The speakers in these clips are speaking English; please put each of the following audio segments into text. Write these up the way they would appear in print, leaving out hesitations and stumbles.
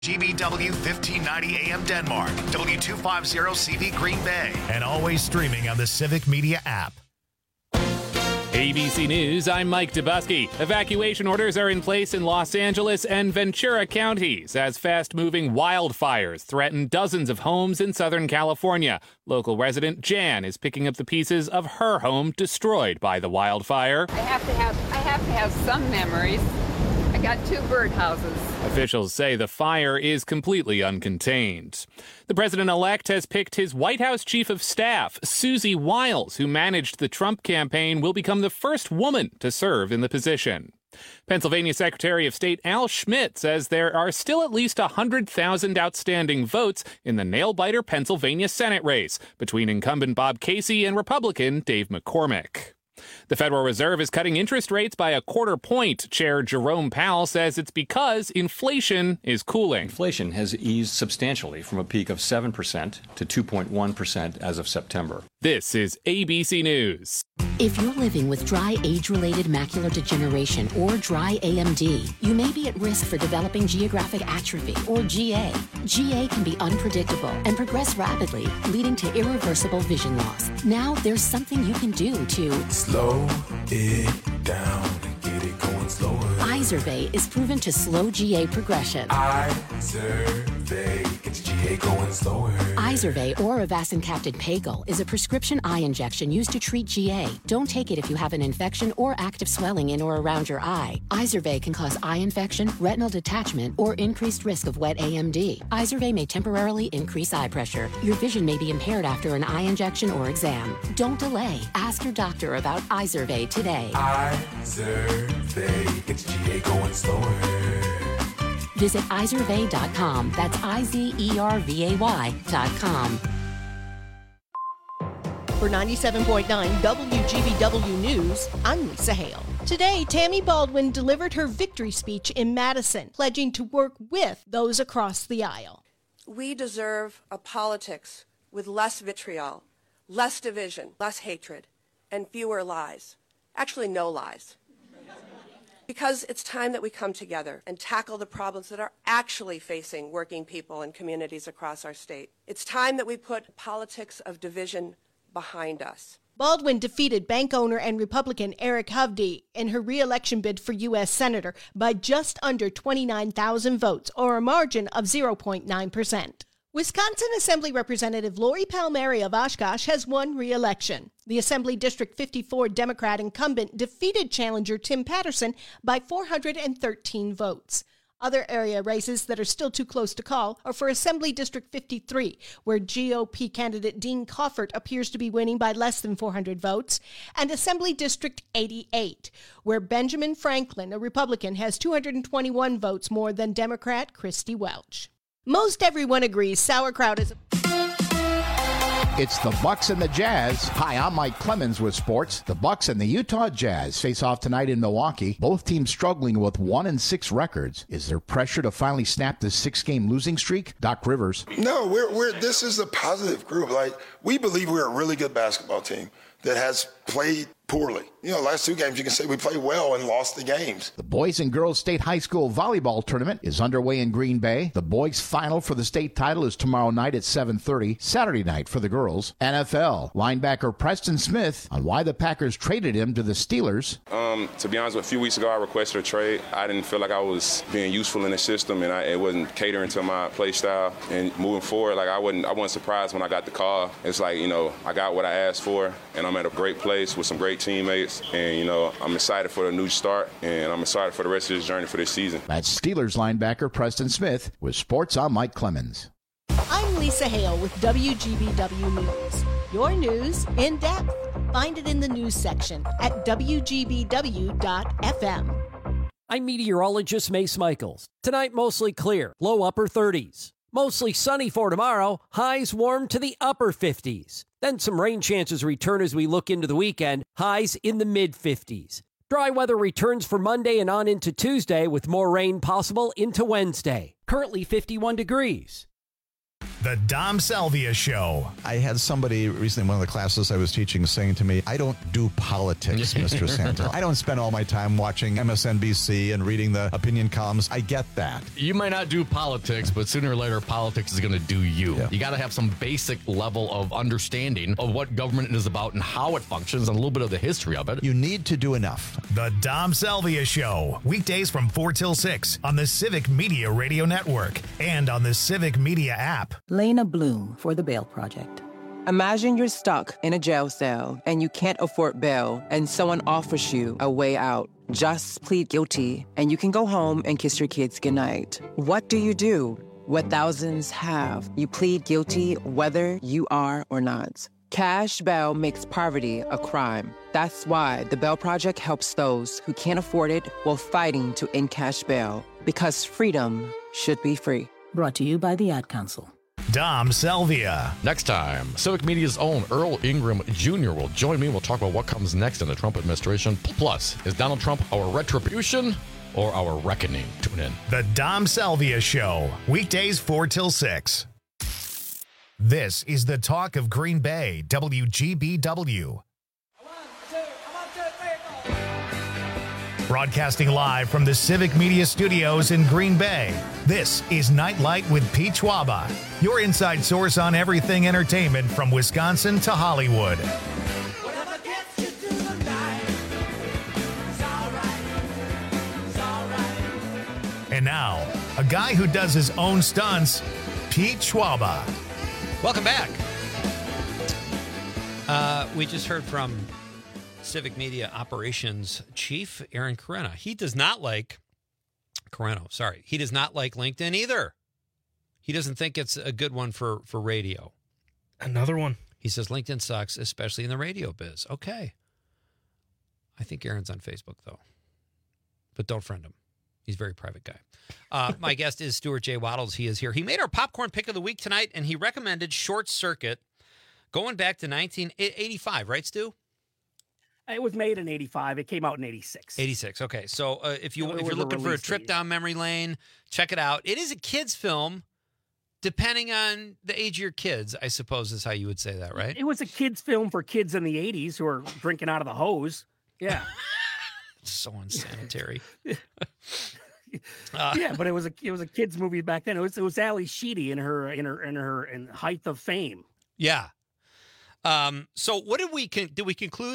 GBW 1590 AM Denmark, W250CV Green Bay, and always streaming on the Civic Media app. ABC News, I'm Mike Dubusky. Evacuation orders are in place in Los Angeles and Ventura counties as fast-moving wildfires threaten dozens of homes in Southern California. Local resident Jan is picking up the pieces of her home destroyed by the wildfire. I have to have some memories. I got 2 birdhouses. Officials say the fire is completely uncontained. The president-elect has picked his White House chief of staff, Susie Wiles, who managed the Trump campaign, will become the first woman to serve in the position. Pennsylvania Secretary of State Al Schmidt says there are still at least 100,000 outstanding votes in the nail-biter Pennsylvania Senate race between incumbent Bob Casey and Republican Dave McCormick. The Federal Reserve is cutting interest rates by a quarter point. Chair Jerome Powell says it's because inflation is cooling. Inflation has eased substantially from a peak of 7% to 2.1% as of September. This is ABC News. If you're living with dry age-related macular degeneration or dry AMD, you may be at risk for developing geographic atrophy or GA. GA can be unpredictable and progress rapidly, leading to irreversible vision loss. Now there's something you can do to slow it down and get it going slower. Izervay is proven to slow GA progression. Izervay gets GA going slower. Izervay or avacincaptad pegol is a prescription eye injection used to treat GA. Don't take it if you have an infection or active swelling in or around your eye. Izervay can cause eye infection, retinal detachment, or increased risk of wet AMD. Izervay may temporarily increase eye pressure. Your vision may be impaired after an eye injection or exam. Don't delay. Ask your doctor about Izervay today. Izervay gets GA going slower. Visit Izervay.com. That's IZERVAY.com. For 97.9 WGBW News, I'm Lisa Hale. Today, Tammy Baldwin delivered her victory speech in Madison, pledging to work with those across the aisle. We deserve a politics with less vitriol, less division, less hatred, and fewer lies. Actually, no lies. Because it's time that we come together and tackle the problems that are actually facing working people and communities across our state. It's time that we put politics of division behind us. Baldwin defeated bank owner and Republican Eric Hovde in her re-election bid for U.S. Senator by just under 29,000 votes, or a margin of 0.9%. Wisconsin Assembly Representative Lori Palmieri of Oshkosh has won re-election. The Assembly District 54 Democrat incumbent defeated challenger Tim Patterson by 413 votes. Other area races that are still too close to call are for Assembly District 53, where GOP candidate Dean Coffert appears to be winning by less than 400 votes, and Assembly District 88, where Benjamin Franklin, a Republican, has 221 votes more than Democrat Christy Welch. Most everyone agrees sauerkraut is It's the Bucks and the Jazz. Hi, I'm Mike Clemens with sports. The Bucks and the Utah Jazz face off tonight in Milwaukee. Both teams struggling with 1-6 records. Is there pressure to finally snap this 6-game losing streak? Doc Rivers. No, this is a positive group. Like, we believe we're a really good basketball team that has played poorly. Last 2 games you can say we played well and lost the games. The Boys and Girls State High School Volleyball Tournament is underway in Green Bay. The boys' final for the state title is tomorrow night at 7:30, Saturday night for the girls. NFL linebacker Preston Smith on why the Packers traded him to the Steelers. To be honest, a few weeks ago I requested a trade. I didn't feel like I was being useful in the system, and it wasn't catering to my play style. And moving forward, I wasn't surprised when I got the call. It's like, I got what I asked for, and I'm at a great place with some great teammates, and I'm excited for the new start, and I'm excited for the rest of this journey for this season. That's Steelers linebacker Preston Smith. With sports, I'm Mike Clemens. I'm Lisa Hale with WGBW News. Your news in depth. Find it in the news section at WGBW.FM. I'm meteorologist Mace Michaels. Tonight, mostly clear, low upper 30s. Mostly sunny for tomorrow, highs warm to the upper 50s. Then some rain chances return as we look into the weekend, highs in the mid-50s. Dry weather returns for Monday and on into Tuesday with more rain possible into Wednesday. Currently 51 degrees. The Dom Salvia Show. I had somebody recently in one of the classes I was teaching saying to me, I don't do politics, Mr. Santel. I don't spend all my time watching MSNBC and reading the opinion columns. I get that. You might not do politics, but sooner or later, politics is going to do you. Yeah. You got to have some basic level of understanding of what government is about and how it functions and a little bit of the history of it. You need to do enough. The Dom Salvia Show. Weekdays from 4 till 6 on the Civic Media Radio Network and on the Civic Media app. Lena Bloom for the Bail Project. Imagine you're stuck in a jail cell and you can't afford bail and someone offers you a way out. Just plead guilty and you can go home and kiss your kids goodnight. What do you do? What thousands have. You plead guilty whether you are or not. Cash bail makes poverty a crime. That's why the Bail Project helps those who can't afford it while fighting to end cash bail. Because freedom should be free. Brought to you by the Ad Council. Dom Salvia. Next time, Civic Media's own Earl Ingram Jr. will join me. We'll talk about what comes next in the Trump administration. Plus, is Donald Trump our retribution or our reckoning? Tune in. The Dom Salvia Show. Weekdays 4 till 6. This is the talk of Green Bay, WGBW. Broadcasting live from the Civic Media Studios in Green Bay, this is Nightlight with Pete Schwaba, your inside source on everything entertainment from Wisconsin to Hollywood. And now, a guy who does his own stunts, Pete Schwaba. Welcome back. We just heard from Civic Media Operations Chief Aaron Carreno. He does not like He does not like LinkedIn either. He doesn't think it's a good one for radio. Another one. He says LinkedIn sucks, especially in the radio biz. Okay. I think Aaron's on Facebook, though. But don't friend him. He's a very private guy. My guest is Stuart J. Waddles. He is here. He made our popcorn pick of the week tonight, and he recommended Short Circuit going back to 1985, right, Stu? It was made in 85. It came out in 86. 86. Okay. So if you're looking for a trip down memory lane, check it out. It is a kid's film, depending on the age of your kids, I suppose is how you would say that, right? It was a kid's film for kids in the 80s who were drinking out of the hose. Yeah. So unsanitary. Yeah, but it was a kids movie back then. It was Ali Sheedy in her height of fame. Yeah. So what did we conclude?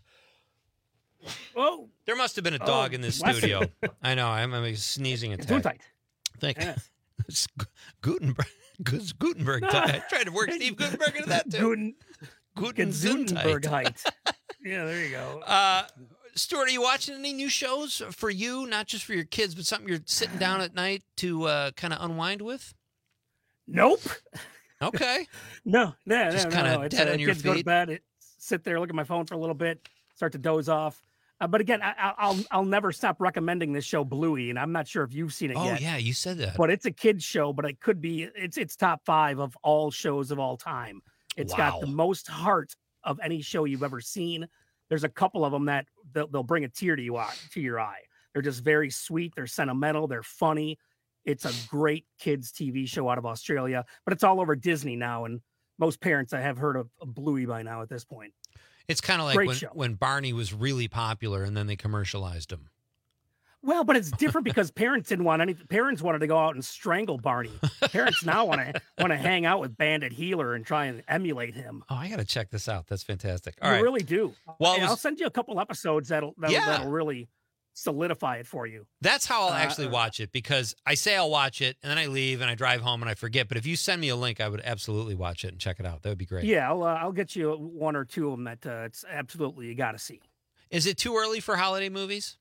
Oh, there must have been a dog in this studio. I know. I'm sneezing attack. Thank you. It's Gutenberg. I tried to work Steve Gutenberg into that too. Gutenberg height. Yeah, there you go. Stuart, are you watching any new shows for you, not just for your kids, but something you're sitting down at night to kind of unwind with? Nope. Okay. No. Just kind of dead on your kids feet. Go to bed, sit there, look at my phone for a little bit, start to doze off. But again, I'll never stop recommending this show, Bluey, and I'm not sure if you've seen it yet. Oh yeah, you said that. But it's a kids show, but it could be it's top 5 of all shows of all time. It's got the most heart of any show you've ever seen. There's a couple of them that they'll bring a tear to your eye. They're just very sweet. They're sentimental. They're funny. It's a great kids TV show out of Australia, but it's all over Disney now. And most parents I have heard of Bluey by now at this point. It's kind of like when Barney was really popular and then they commercialized him. Well, but it's different because parents didn't want any. Parents wanted to go out and strangle Barney. Parents now want to hang out with Bandit Healer and try and emulate him. Oh, I got to check this out. That's fantastic. All right. Really do. Well, I'll send you a couple episodes that'll really solidify it for you. That's how I'll actually watch it, because I say I'll watch it and then I leave and I drive home and I forget. But if you send me a link, I would absolutely watch it and check it out. That would be great. Yeah, I'll get you one or two of them that it's absolutely you got to see. Is it too early for holiday movies?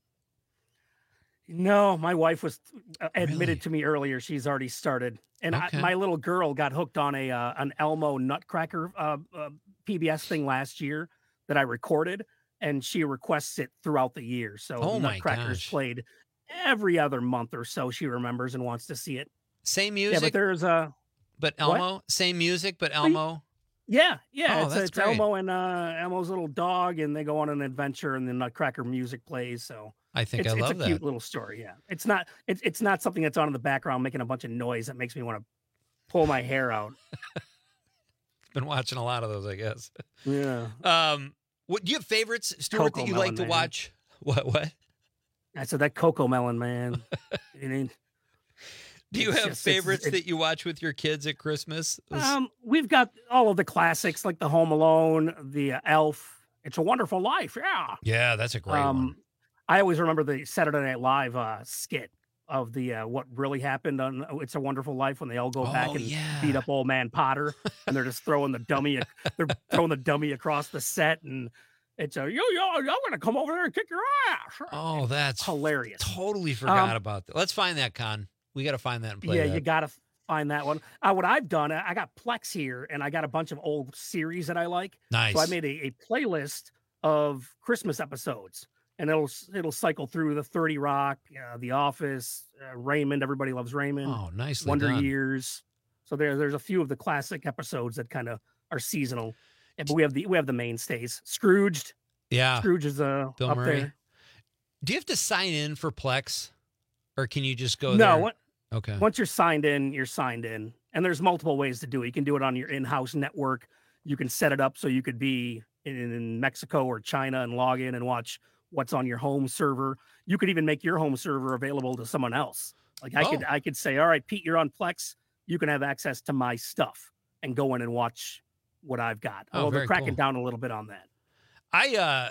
No, my wife was admitted to me earlier. She's already started, and my little girl got hooked on an Elmo Nutcracker PBS thing last year that I recorded, and she requests it throughout the year. So Nutcracker is played every other month or so. She remembers and wants to see it. Same music, yeah, but there's but Elmo. What? Same music, but Elmo. Yeah. Oh, it's Elmo and Elmo's little dog, and they go on an adventure, and the Nutcracker music plays. So. I think I love that. It's a cute little story. Yeah, it's not something that's on in the background making a bunch of noise that makes me want to pull my hair out. Been watching a lot of those, I guess. Yeah. What do you have favorites, Stuart, that you like to watch? What? I said that Coco Melon, man. Do you have favorites that you watch with your kids at Christmas? We've got all of the classics like the Home Alone, the Elf, It's a Wonderful Life. Yeah. Yeah, that's a great one. I always remember the Saturday Night Live skit of the what really happened on It's a Wonderful Life when they all go back and beat up old man Potter and they're just throwing the dummy across the set, and it's I'm gonna come over there and kick your ass. Oh, that's hilarious. Totally forgot about that. Let's find that, Con. We got to find that and play that. You got to find that one. What I've done, I got Plex here, and I got a bunch of old series that I like. Nice. So I made a playlist of Christmas episodes, and it'll cycle through the 30 Rock, The Office, Raymond. Everybody Loves Raymond. Oh, nicely Wonder done. Years. So there's a few of the classic episodes that kind of are seasonal. Yeah, but we have the mainstays. Scrooged. Yeah. Scrooge is Bill up Murray. there. Do you have to sign in for Plex, or can you just go No. there? Okay. Once you're signed in, you're signed in. And there's multiple ways to do it. You can do it on your in-house network. You can set it up so you could be in Mexico or China and log in and watch what's on your home server. You could even make your home server available to someone else. Like I could say, all right, Pete, you're on Plex. You can have access to my stuff and go in and watch what I've got. Although they're cracking down a little bit on that. I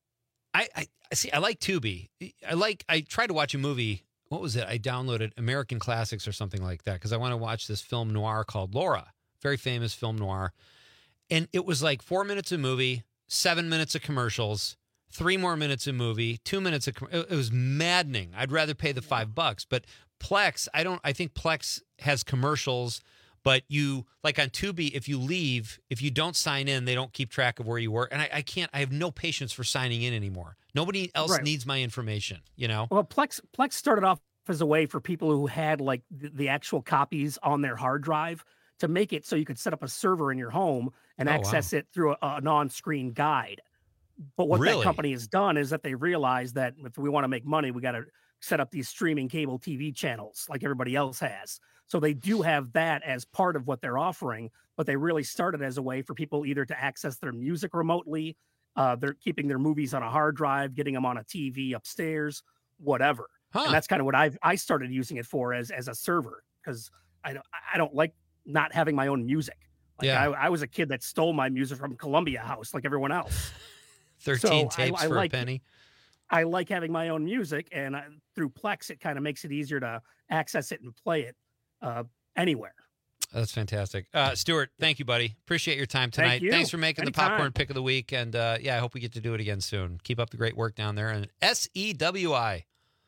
see. I like Tubi. I tried to watch a movie. What was it? I downloaded American Classics or something like that because I want to watch this film noir called Laura, very famous film noir. And it was like 4 minutes of movie, 7 minutes of commercials, 3 more minutes of movie, 2 minutes of it was maddening. I'd rather pay the $5. But Plex, I think Plex has commercials, but you, like on Tubi, if you don't sign in, they don't keep track of where you were. And I have no patience for signing in anymore. Nobody else needs my information, Well, Plex started off as a way for people who had like the actual copies on their hard drive to make it so you could set up a server in your home and access it through a on-screen guide. But what that company has done is that they realized that if we want to make money, we got to set up these streaming cable TV channels like everybody else has. So they do have that as part of what they're offering, but they really started as a way for people either to access their music remotely, they're keeping their movies on a hard drive, getting them on a TV upstairs, whatever. And that's kind of what I started using it for as a server, because I don't like not having my own music. Like I was a kid that stole my music from Columbia House like everyone else. 13 tapes for a penny. I like having my own music, and through Plex, it kind of makes it easier to access it and play it anywhere. That's fantastic. Stuart, thank you, buddy. Appreciate your time tonight. Thank you. Thanks for making Anytime. the popcorn pick of the week. And I hope we get to do it again soon. Keep up the great work down there. And SEWI.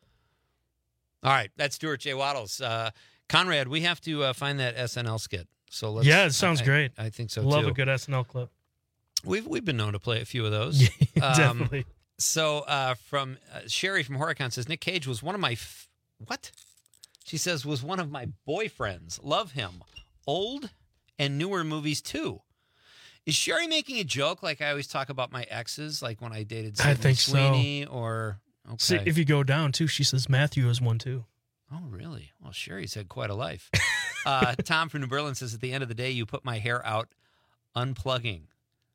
All right. That's Stuart J. Waddles. Conrad, we have to find that SNL skit. So let's. Yeah, it sounds great. I think so, Love too. a good SNL clip. We've been known to play a few of those. Definitely. So from Sherry from Horicon says, Nick Cage was one of my... What? She says, was one of my boyfriends. Love him. Old and newer movies, too. Is Sherry making a joke like I always talk about my exes, like when I dated Sydney I think Sweeney? so. Or, okay. See, if you go down, too, she says Matthew is one, too. Oh, really? Well, Sherry's had quite a life. Tom from New Berlin says, at the end of the day, you put my hair out unplugging.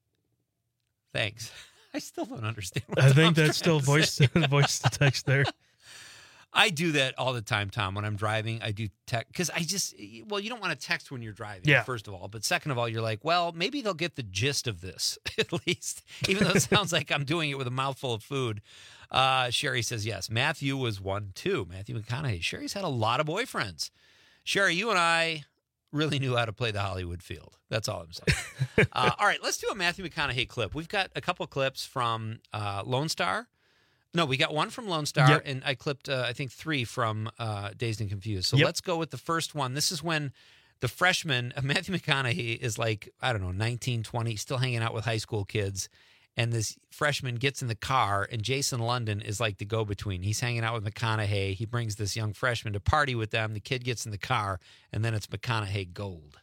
Thanks. I still don't understand what I think Tom's that's still trying to voice to text there. I do that all the time, Tom. When I'm driving, I do text because you don't want to text when you're driving, first of all. But second of all, you're like, well, maybe they'll get the gist of this at least, even though it sounds like I'm doing it with a mouthful of food. Sherry says, yes, Matthew was one too. Matthew McConaughey. Sherry's had a lot of boyfriends. Sherry, you and I really knew how to play the Hollywood field. That's all I'm saying. All right, let's do a Matthew McConaughey clip. We've got a couple clips from Lone Star. No, we got one from Lone Star, and I clipped, I think, 3 from Dazed and Confused. So let's go with the first one. This is when the freshman, Matthew McConaughey, is like, I don't know, 19, 20, still hanging out with high school kids. And this freshman gets in the car, and Jason London is like the go-between. He's hanging out with McConaughey. He brings this young freshman to party with them. The kid gets in the car, and then it's McConaughey gold.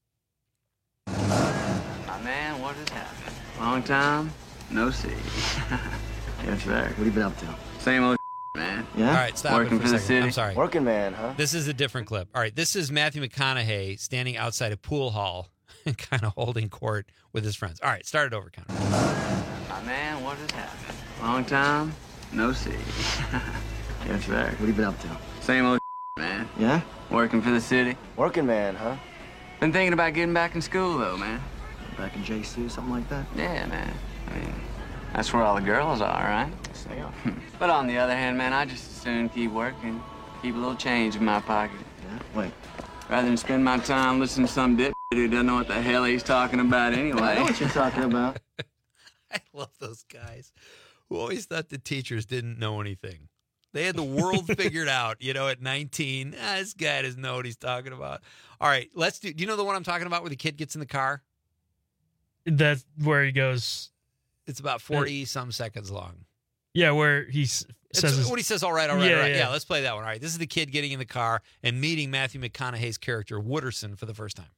My man, what has happened? Long time, no see. That's right. What have you been up to? Same old man. Yeah? All right, stop Working it for a the second. city. I'm sorry. Working man, huh? This is a different clip. All right, this is Matthew McConaughey standing outside a pool hall and kind of holding court with his friends. All right, start it over, Connor. My man, what has happened? Long time, no see. Yes, sir. What have you been up to? Same old man. Yeah? Working for the city. Working man, huh? Been thinking about getting back in school, though, man. Back in JC or something like that? Yeah, man. I mean, that's where all the girls are, right? Yes, they are. But on the other hand, man, I just as soon keep working, keep a little change in my pocket. Yeah? Wait. Rather than spend my time listening to some dip who doesn't know what the hell he's talking about anyway. I know what you're talking about. I love those guys who always thought the teachers didn't know anything. They had the world figured out, at 19. This guy doesn't know what he's talking about. All right, do you know the one I'm talking about where the kid gets in the car? That's where he goes. It's about 40-some seconds long. Yeah, where he says... What he says, all right. Yeah, let's play that one. All right, this is the kid getting in the car and meeting Matthew McConaughey's character, Wooderson, for the first time.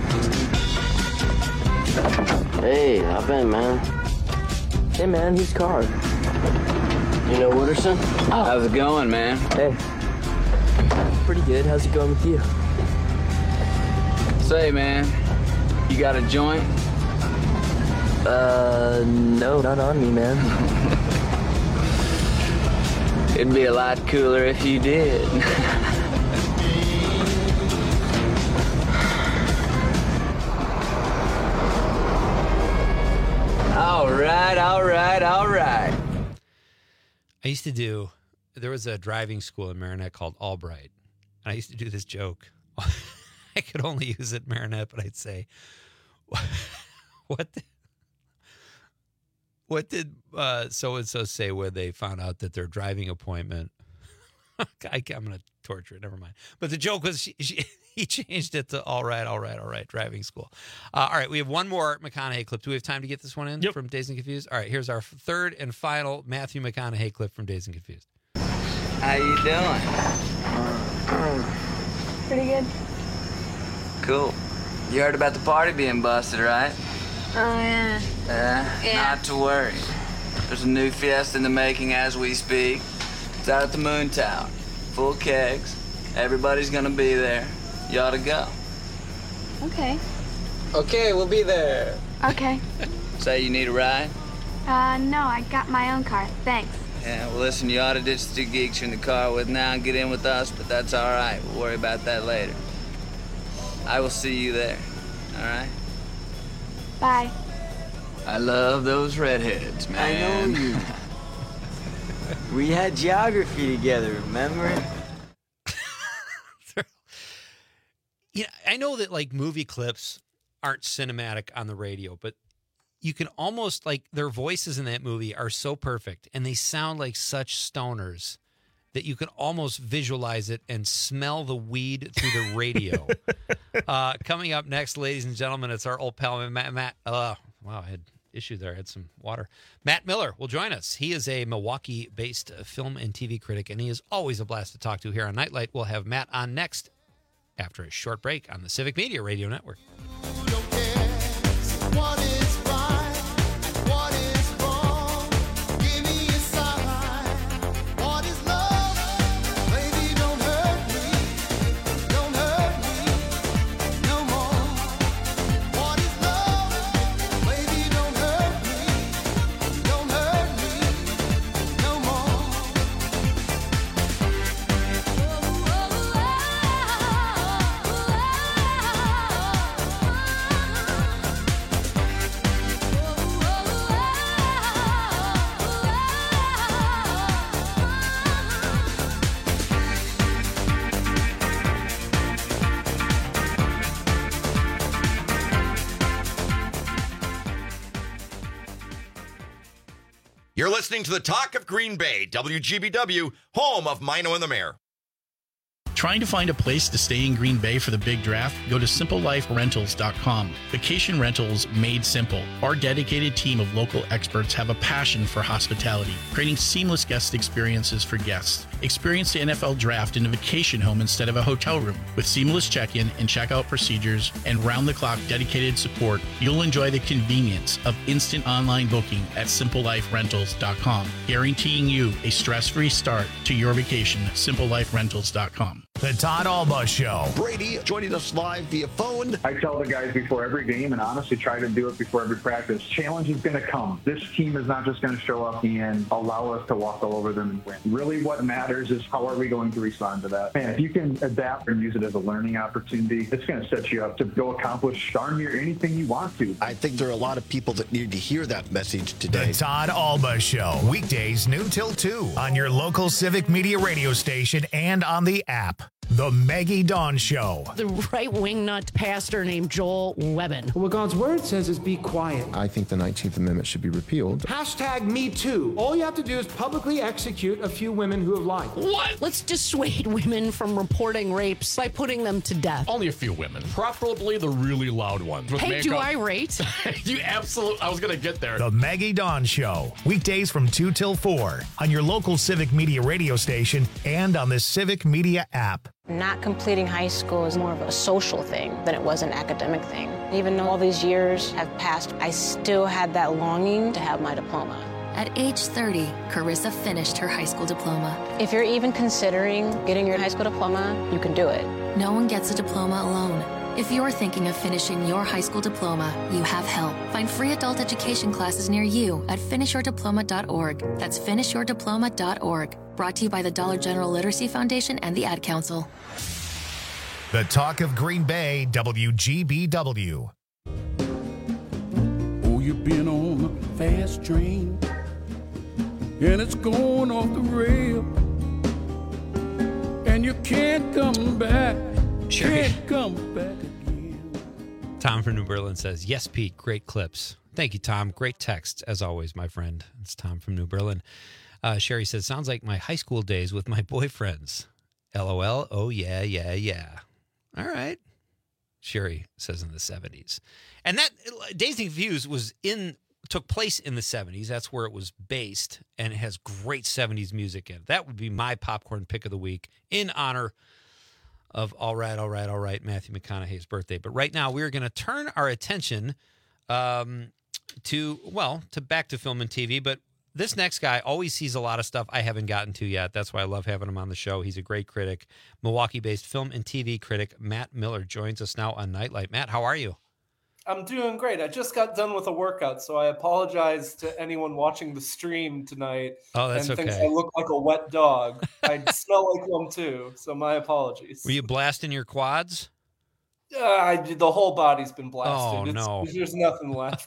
Hey, hop in, man. Hey, man, whose car? You know Wooderson? Oh. How's it going, man? Hey. Pretty good. How's it going with you? Say, man, you got a joint? No, not on me, man. It'd be a lot cooler if you did. All right. There was a driving school in Marinette called Albright. And I used to do this joke. I could only use it in Marinette, but I'd say, what did so-and-so say when they found out that their driving appointment, I'm going to torture it, never mind. But the joke was he changed it to all right, driving school. All right, we have one more McConaughey clip. Do we have time to get this one in from Dazed and Confused? All right, here's our third and final Matthew McConaughey clip from Dazed and Confused. How you doing? Pretty good. Cool. You heard about the party being busted, right? Oh, yeah. Yeah. Not to worry. There's a new fiesta in the making as we speak. It's out at the Moon Tower. Full kegs. Everybody's gonna be there. You ought to go. Okay. Okay, we'll be there. Okay. Say you need a ride? No, I got my own car. Thanks. Yeah, well, listen, you ought to ditch the two geeks you're in the car with now and get in with us, but that's all right. We'll worry about that later. I will see you there. All right? Bye. I love those redheads, man. I know you. We had geography together, remember? I know that movie clips aren't cinematic on the radio, but you can almost their voices in that movie are so perfect and they sound like such stoners that you can almost visualize it and smell the weed through the radio. Coming up next, ladies and gentlemen, it's our old pal, Matt. Wow, I had issue there. I had some water. Matt Miller will join us. He is a Milwaukee-based film and TV critic, and he is always a blast to talk to here on Nightlight. We'll have Matt on next after a short break on the Civic Media Radio Network. You're listening to the Talk of Green Bay, WGBW, home of Mino and the Mayor. Trying to find a place to stay in Green Bay for the big draft? Go to simpleliferentals.com. Vacation rentals made simple. Our dedicated team of local experts have a passion for hospitality, creating seamless guest experiences for guests. Experience the NFL Draft in a vacation home instead of a hotel room. With seamless check-in and check-out procedures and round-the-clock dedicated support, you'll enjoy the convenience of instant online booking at SimpleLifeRentals.com, guaranteeing you a stress-free start to your vacation. SimpleLifeRentals.com. The Todd Alba Show. Brady joining us live via phone. I tell the guys before every game, and honestly try to do it before every practice, challenge is going to come. This team is not just going to show up and allow us to walk all over them and win. Really what matters is how are we going to respond to that. Man, if you can adapt and use it as a learning opportunity, it's going to set you up to go accomplish darn near anything you want to. I think there are a lot of people that need to hear that message today. The Todd Alba Show. Weekdays noon till 2 on your local Civic Media radio station and on the app. The Maggie Dawn Show. The right-wing nut pastor named Joel Webbin. What God's word says is be quiet. I think the 19th Amendment should be repealed. Hashtag Me Too. All you have to do is publicly execute a few women who have lied. What? Let's dissuade women from reporting rapes by putting them to death. Only a few women, preferably the really loud ones. Hey, makeup. do I rate? You absolutely, I was going to get there. The Maggie Dawn Show. Weekdays from 2 till 4 on your local Civic Media radio station and on the Civic Media app. Not completing high school is more of a social thing than it was an academic thing. Even though all these years have passed, I still had that longing to have my diploma. At age 30, Carissa finished her high school diploma. If you're even considering getting your high school diploma, you can do it. No one gets a diploma alone. If you're thinking of finishing your high school diploma, you have help. Find free adult education classes near you at finishyourdiploma.org. That's finishyourdiploma.org. Brought to you by the Dollar General Literacy Foundation and the Ad Council. The Talk of Green Bay, WGBW. Oh, you've been on a fast train, and it's going off the rail, and you can't come back. Can't come back again. Tom from New Berlin says, yes, Pete, great clips. Thank you, Tom. Great text, as always, my friend. It's Tom from New Berlin. Sherry says, sounds like my high school days with my boyfriends. LOL. Oh, yeah, yeah, yeah. All right. Sherry says in the 70s. And that Dazed and Confused took place in the 70s. That's where it was based, and it has great 70s music in it. That would be my popcorn pick of the week in honor of All Right, Matthew McConaughey's birthday. But right now, we're going to turn our attention to back to film and TV, but this next guy always sees a lot of stuff I haven't gotten to yet. That's why I love having him on the show. He's a great critic. Milwaukee-based film and TV critic Matt Miller joins us now on Nightlight. Matt, how are you? I'm doing great. I just got done with a workout, so I apologize to anyone watching the stream tonight. Oh, that's and okay. Thinks I look like a wet dog. I smell like one too, so my apologies. Were you blasting your quads? The whole body's been blasted. Oh, no. There's nothing left.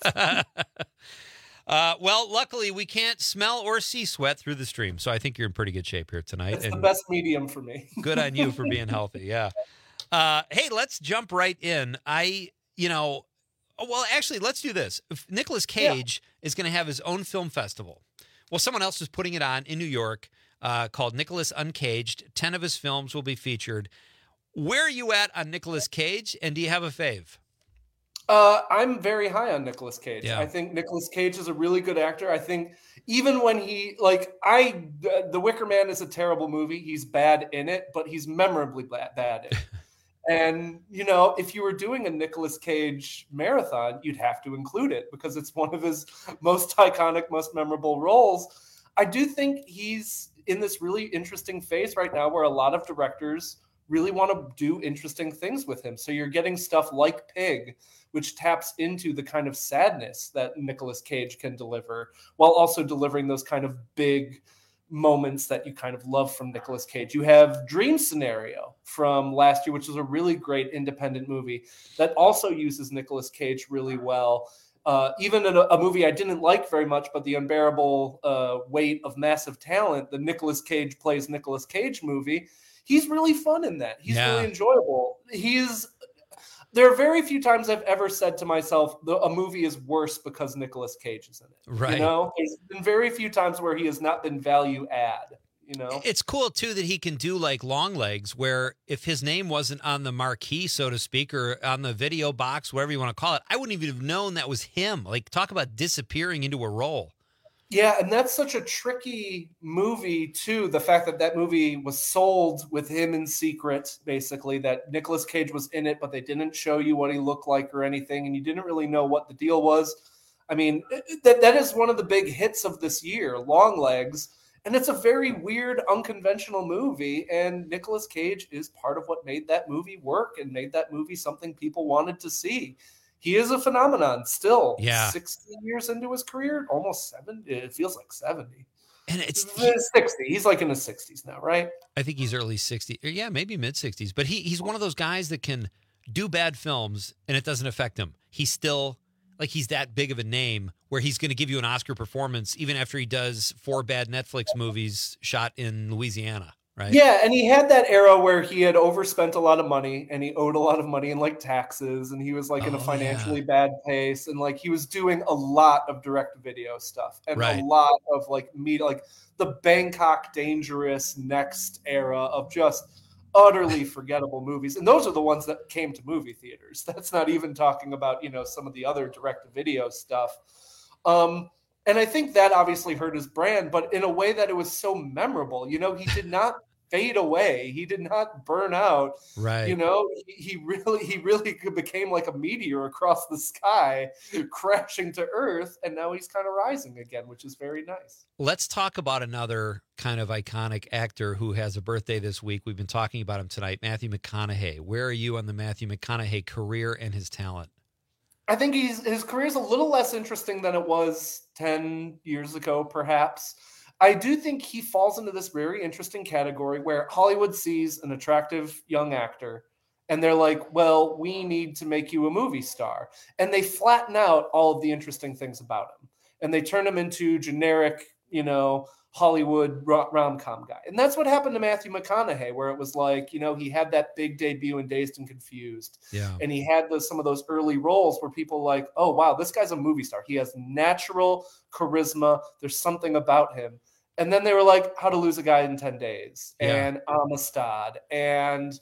Well, luckily, we can't smell or see sweat through the stream, so I think you're in pretty good shape here tonight. It's the best medium for me. Good on you for being healthy, yeah. Hey, let's jump right in. Actually, let's do this. Nicolas Cage is going to have his own film festival. Well, someone else is putting it on in New York called Nicolas Uncaged. 10 of his films will be featured. Where are you at on Nicolas Cage, and do you have a fave? I'm very high on Nicolas Cage. Yeah. I think Nicolas Cage is a really good actor. I think even when The Wicker Man is a terrible movie. He's bad in it, but he's memorably bad in it. And, if you were doing a Nicolas Cage marathon, you'd have to include it because it's one of his most iconic, most memorable roles. I do think he's in this really interesting phase right now where a lot of directors really want to do interesting things with him. So you're getting stuff like Pig, which taps into the kind of sadness that Nicolas Cage can deliver while also delivering those kind of big moments that you kind of love from Nicolas Cage. You have Dream Scenario from last year, which is a really great independent movie that also uses Nicolas Cage really well. Even in a movie I didn't like very much, but The Unbearable Weight of Massive Talent, the Nicolas Cage plays Nicolas Cage movie, he's really fun in that. He's really enjoyable. There are very few times I've ever said to myself, a movie is worse because Nicolas Cage is in it. Right. There's been very few times where he has not been value add. It's cool, too, that he can do like Long Legs, where if his name wasn't on the marquee, so to speak, or on the video box, whatever you want to call it, I wouldn't even have known that was him. Like, talk about disappearing into a role. Yeah, and that's such a tricky movie, too. The fact that movie was sold with him in secret, basically, that Nicolas Cage was in it, but they didn't show you what he looked like or anything, and you didn't really know what the deal was. I mean, that is one of the big hits of this year, Longlegs, and it's a very weird, unconventional movie, and Nicolas Cage is part of what made that movie work and made that movie something people wanted to see. He is a phenomenon still. Yeah. 16 years into his career, almost 70. It feels like 70. And it's 60. He's like in his 60s now, right? I think he's early 60s. Yeah, maybe mid 60s. But he's one of those guys that can do bad films and it doesn't affect him. He's still like he's that big of a name where he's going to give you an Oscar performance even after he does 4 bad Netflix movies shot in Louisiana. Right. Yeah, and he had that era where he had overspent a lot of money and he owed a lot of money in like taxes and he was like in a financially bad place and like he was doing a lot of direct video stuff and a lot of like media, like the Bangkok Dangerous Next era of just utterly forgettable movies. And those are the ones that came to movie theaters. That's not even talking about, some of the other direct video stuff. And I think that obviously hurt his brand, but in a way that it was so memorable. He did not fade away. He did not burn out. Right. He really became like a meteor across the sky, crashing to Earth, and now he's kind of rising again, which is very nice. Let's talk about another kind of iconic actor who has a birthday this week. We've been talking about him tonight, Matthew McConaughey. Where are you on the Matthew McConaughey career and his talent? I think his career is a little less interesting than it was 10 years ago, perhaps. I do think he falls into this very interesting category where Hollywood sees an attractive young actor and they're like, well, we need to make you a movie star. And they flatten out all of the interesting things about him. And they turn him into generic, Hollywood rom-com guy. And that's what happened to Matthew McConaughey, where it was like, he had that big debut in Dazed and Confused. Yeah. And he had some of those early roles where people like, oh, wow, this guy's a movie star. He has natural charisma. There's something about him. And then they were like, How to Lose a Guy in 10 Days and Amistad and,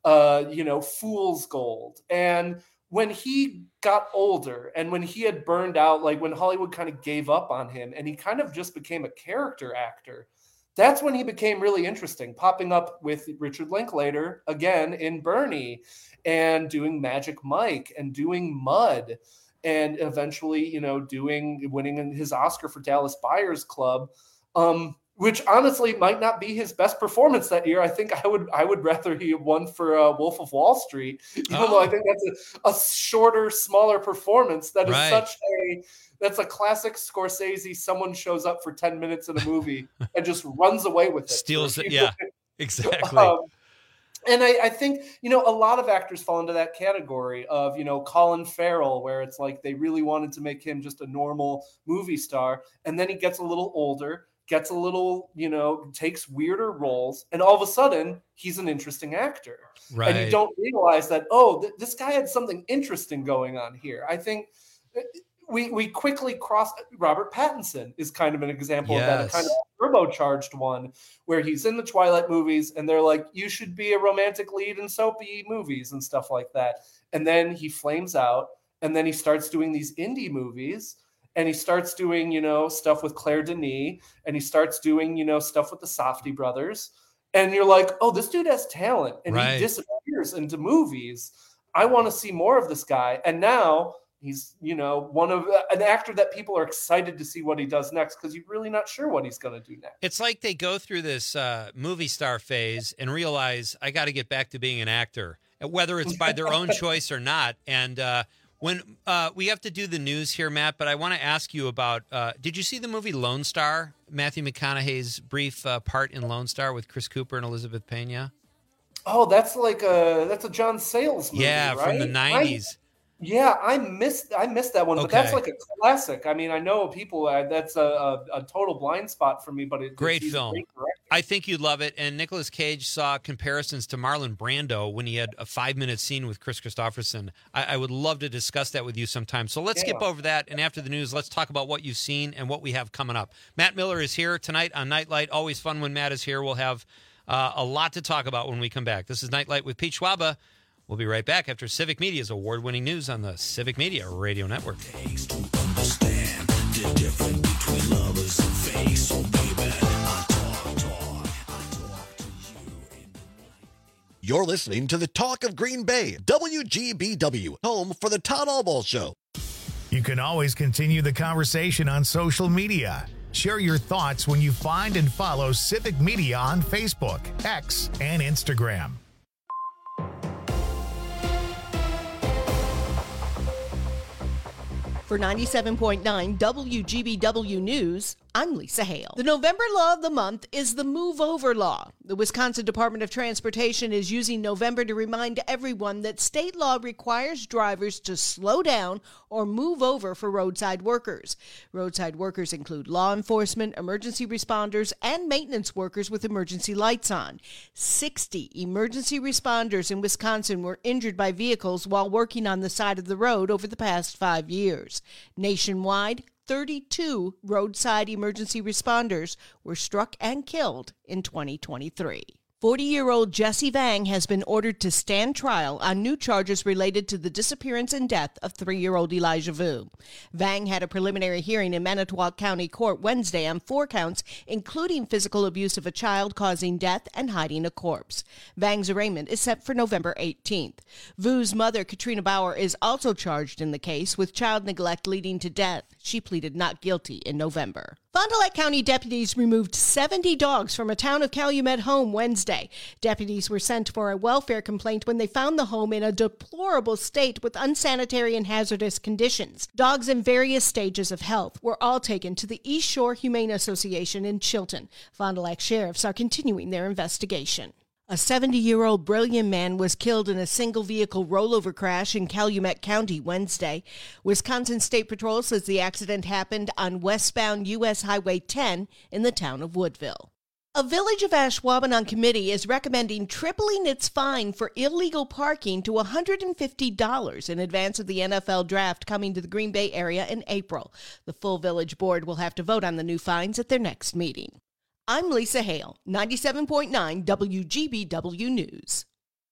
Fool's Gold. And when he got older and when he had burned out, like when Hollywood kind of gave up on him and he kind of just became a character actor, that's when he became really interesting, popping up with Richard Linklater again in Bernie and doing Magic Mike and doing Mud and eventually, winning his Oscar for Dallas Buyers Club, which honestly might not be his best performance that year. I think I would rather he won for Wolf of Wall Street, even though I think that's a shorter, smaller performance. That is that's a classic Scorsese. Someone shows up for 10 minutes in a movie and just runs away with it. Steals it. Yeah, exactly. And I think, a lot of actors fall into that category of, Colin Farrell, where it's like they really wanted to make him just a normal movie star. And then he gets a little older, gets a little, takes weirder roles. And all of a sudden, he's an interesting actor. Right. And you don't realize that, this guy had something interesting going on here. I think we quickly cross. Robert Pattinson is kind of an example of that, a kind of turbocharged one where he's in the Twilight movies and they're like, you should be a romantic lead in soapy movies and stuff like that. And then he flames out and then he starts doing these indie movies and he starts doing, stuff with Claire Denis and he starts doing, stuff with the Safdie brothers. And you're like, oh, this dude has talent and he disappears into movies. I want to see more of this guy. And now he's, one of an actor that people are excited to see what he does next because you're really not sure what he's going to do next. It's like they go through this movie star phase and realize I got to get back to being an actor, whether it's by their own choice or not. And when we have to do the news here, Matt, but I want to ask you about, did you see the movie Lone Star, Matthew McConaughey's brief part in Lone Star with Chris Cooper and Elizabeth Pena? Oh, that's a John Sayles movie, right? From the 90s. I missed that one, but that's like a classic. I mean, I know people, that's a total blind spot for me, but it's great film. I think you'd love it. And Nicolas Cage saw comparisons to Marlon Brando when he had a 5-minute scene with Chris Christopherson. I would love to discuss that with you sometime. So let's skip over that. And after the news, let's talk about what you've seen and what we have coming up. Matt Miller is here tonight on Nightlight. Always fun when Matt is here. We'll have a lot to talk about when we come back. This is Nightlight with Pete Schwaba. We'll be right back after Civic Media's award-winning news on the Civic Media Radio Network. Takes to understand the difference between lovers. You're listening to the Talk of Green Bay, WGBW, home for the Todd Albaugh Show. You can always continue the conversation on social media. Share your thoughts when you find and follow Civic Media on Facebook, X, and Instagram. For 97.9 WGBW News, I'm Lisa Hale. The November law of the month is the Move Over Law. The Wisconsin Department of Transportation is using November to remind everyone that state law requires drivers to slow down or move over for roadside workers. Roadside workers include law enforcement, emergency responders, and maintenance workers with emergency lights on. 60 emergency responders in Wisconsin were injured by vehicles while working on the side of the road over the past 5 years. Nationwide, 32 roadside emergency responders were struck and killed in 2023. 40-year-old Jesse Vang has been ordered to stand trial on new charges related to the disappearance and death of 3-year-old Elijah Vu. Vang had a preliminary hearing in Manitowoc County Court Wednesday on 4 counts, including physical abuse of a child causing death and hiding a corpse. Vang's arraignment is set for November 18th. Vu's mother, Katrina Bauer, is also charged in the case with child neglect leading to death. She pleaded not guilty in November. Fond du Lac County deputies removed 70 dogs from a town of Calumet home Wednesday. Deputies were sent for a welfare complaint when they found the home in a deplorable state with unsanitary and hazardous conditions. Dogs in various stages of health were all taken to the East Shore Humane Association in Chilton. Fond du Lac sheriffs are continuing their investigation. A 70-year-old brilliant man was killed in a single-vehicle rollover crash in Calumet County Wednesday. Wisconsin State Patrol says the accident happened on westbound U.S. Highway 10 in the town of Woodville. A Village of Ashwaubenon committee is recommending tripling its fine for illegal parking to $150 in advance of the NFL draft coming to the Green Bay area in April. The full village board will have to vote on the new fines at their next meeting. I'm Lisa Hale, 97.9 WGBW News.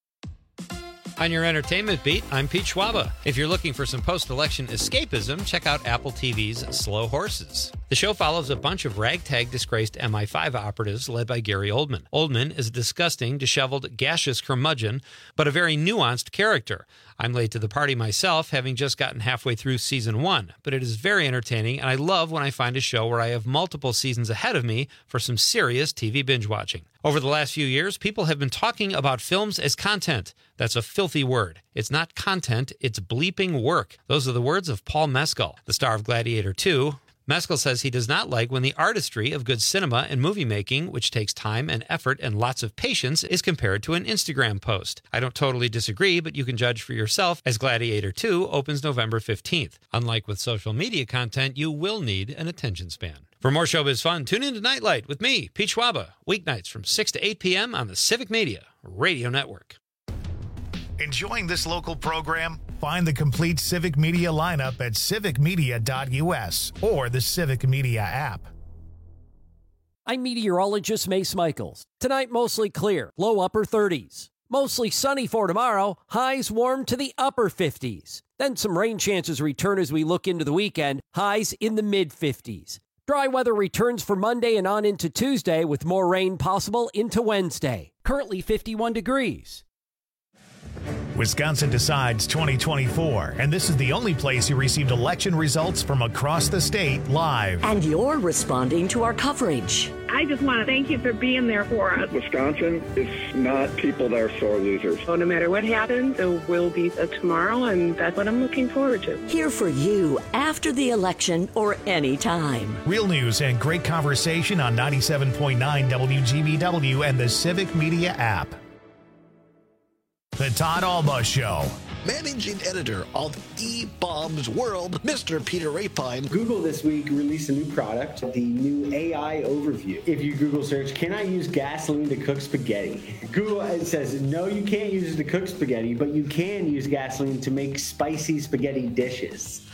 On your entertainment beat, I'm Pete Schwaba. If you're looking for some post-election escapism, check out Apple TV's Slow Horses. The show follows a bunch of ragtag disgraced MI5 operatives led by Gary Oldman. Oldman is a disgusting, disheveled, gaseous curmudgeon, but a very nuanced character. I'm late to the party myself, having just gotten halfway through season 1, but it is very entertaining, and I love when I find a show where I have multiple seasons ahead of me for some serious TV binge watching. Over the last few years, people have been talking about films as content. That's a filthy word. It's not content, it's bleeping work. Those are the words of Paul Mescal, the star of Gladiator 2. Mescal says he does not like when the artistry of good cinema and movie making, which takes time and effort and lots of patience, is compared to an Instagram post. I don't totally disagree, but you can judge for yourself as Gladiator 2 opens November 15th. Unlike with social media content, you will need an attention span. For more showbiz fun, tune in to Nightlight with me, Pete Schwaba, weeknights from 6 to 8 p.m. on the Civic Media Radio Network. Enjoying this local program? Find the complete Civic Media lineup at civicmedia.us or the Civic Media app. I'm meteorologist Mace Michaels. Tonight, mostly clear, low upper 30s. Mostly sunny for tomorrow, highs warm to the upper 50s. Then some rain chances return as we look into the weekend, highs in the mid-50s. Dry weather returns for Monday and on into Tuesday with more rain possible into Wednesday. Currently 51 degrees. Wisconsin Decides 2024, and this is the only place you received election results from across the state live. And you're responding to our coverage. I just want to thank you for being there for us. Wisconsin is not people that are sore losers. So no matter what happens, there will be a tomorrow, and that's what I'm looking forward to. Here for you after the election or any time. Real news and great conversation on 97.9 WGBW and the Civic Media app. The Todd Albaugh Show. Managing editor of eBaum's World, Mr. Peter Rapine. Google this week released a new product, the new AI Overview. If you Google search, can I use gasoline to cook spaghetti? Google says, no, you can't use it to cook spaghetti, but you can use gasoline to make spicy spaghetti dishes.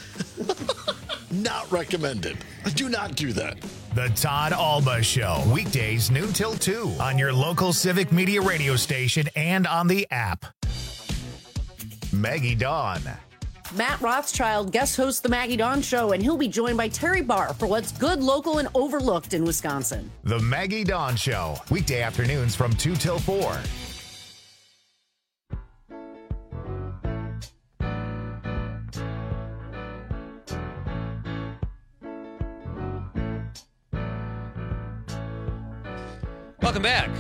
Not recommended. Do not do that. The Todd Albaugh Show, weekdays noon till 2 on your local Civic Media radio station and on the app. Maggie Dawn. Matt Rothschild guest hosts the Maggie Dawn Show, and he'll be joined by Terry Barr for what's good, local, and overlooked in Wisconsin. The Maggie Dawn Show, weekday afternoons from 2 till 4. Welcome back.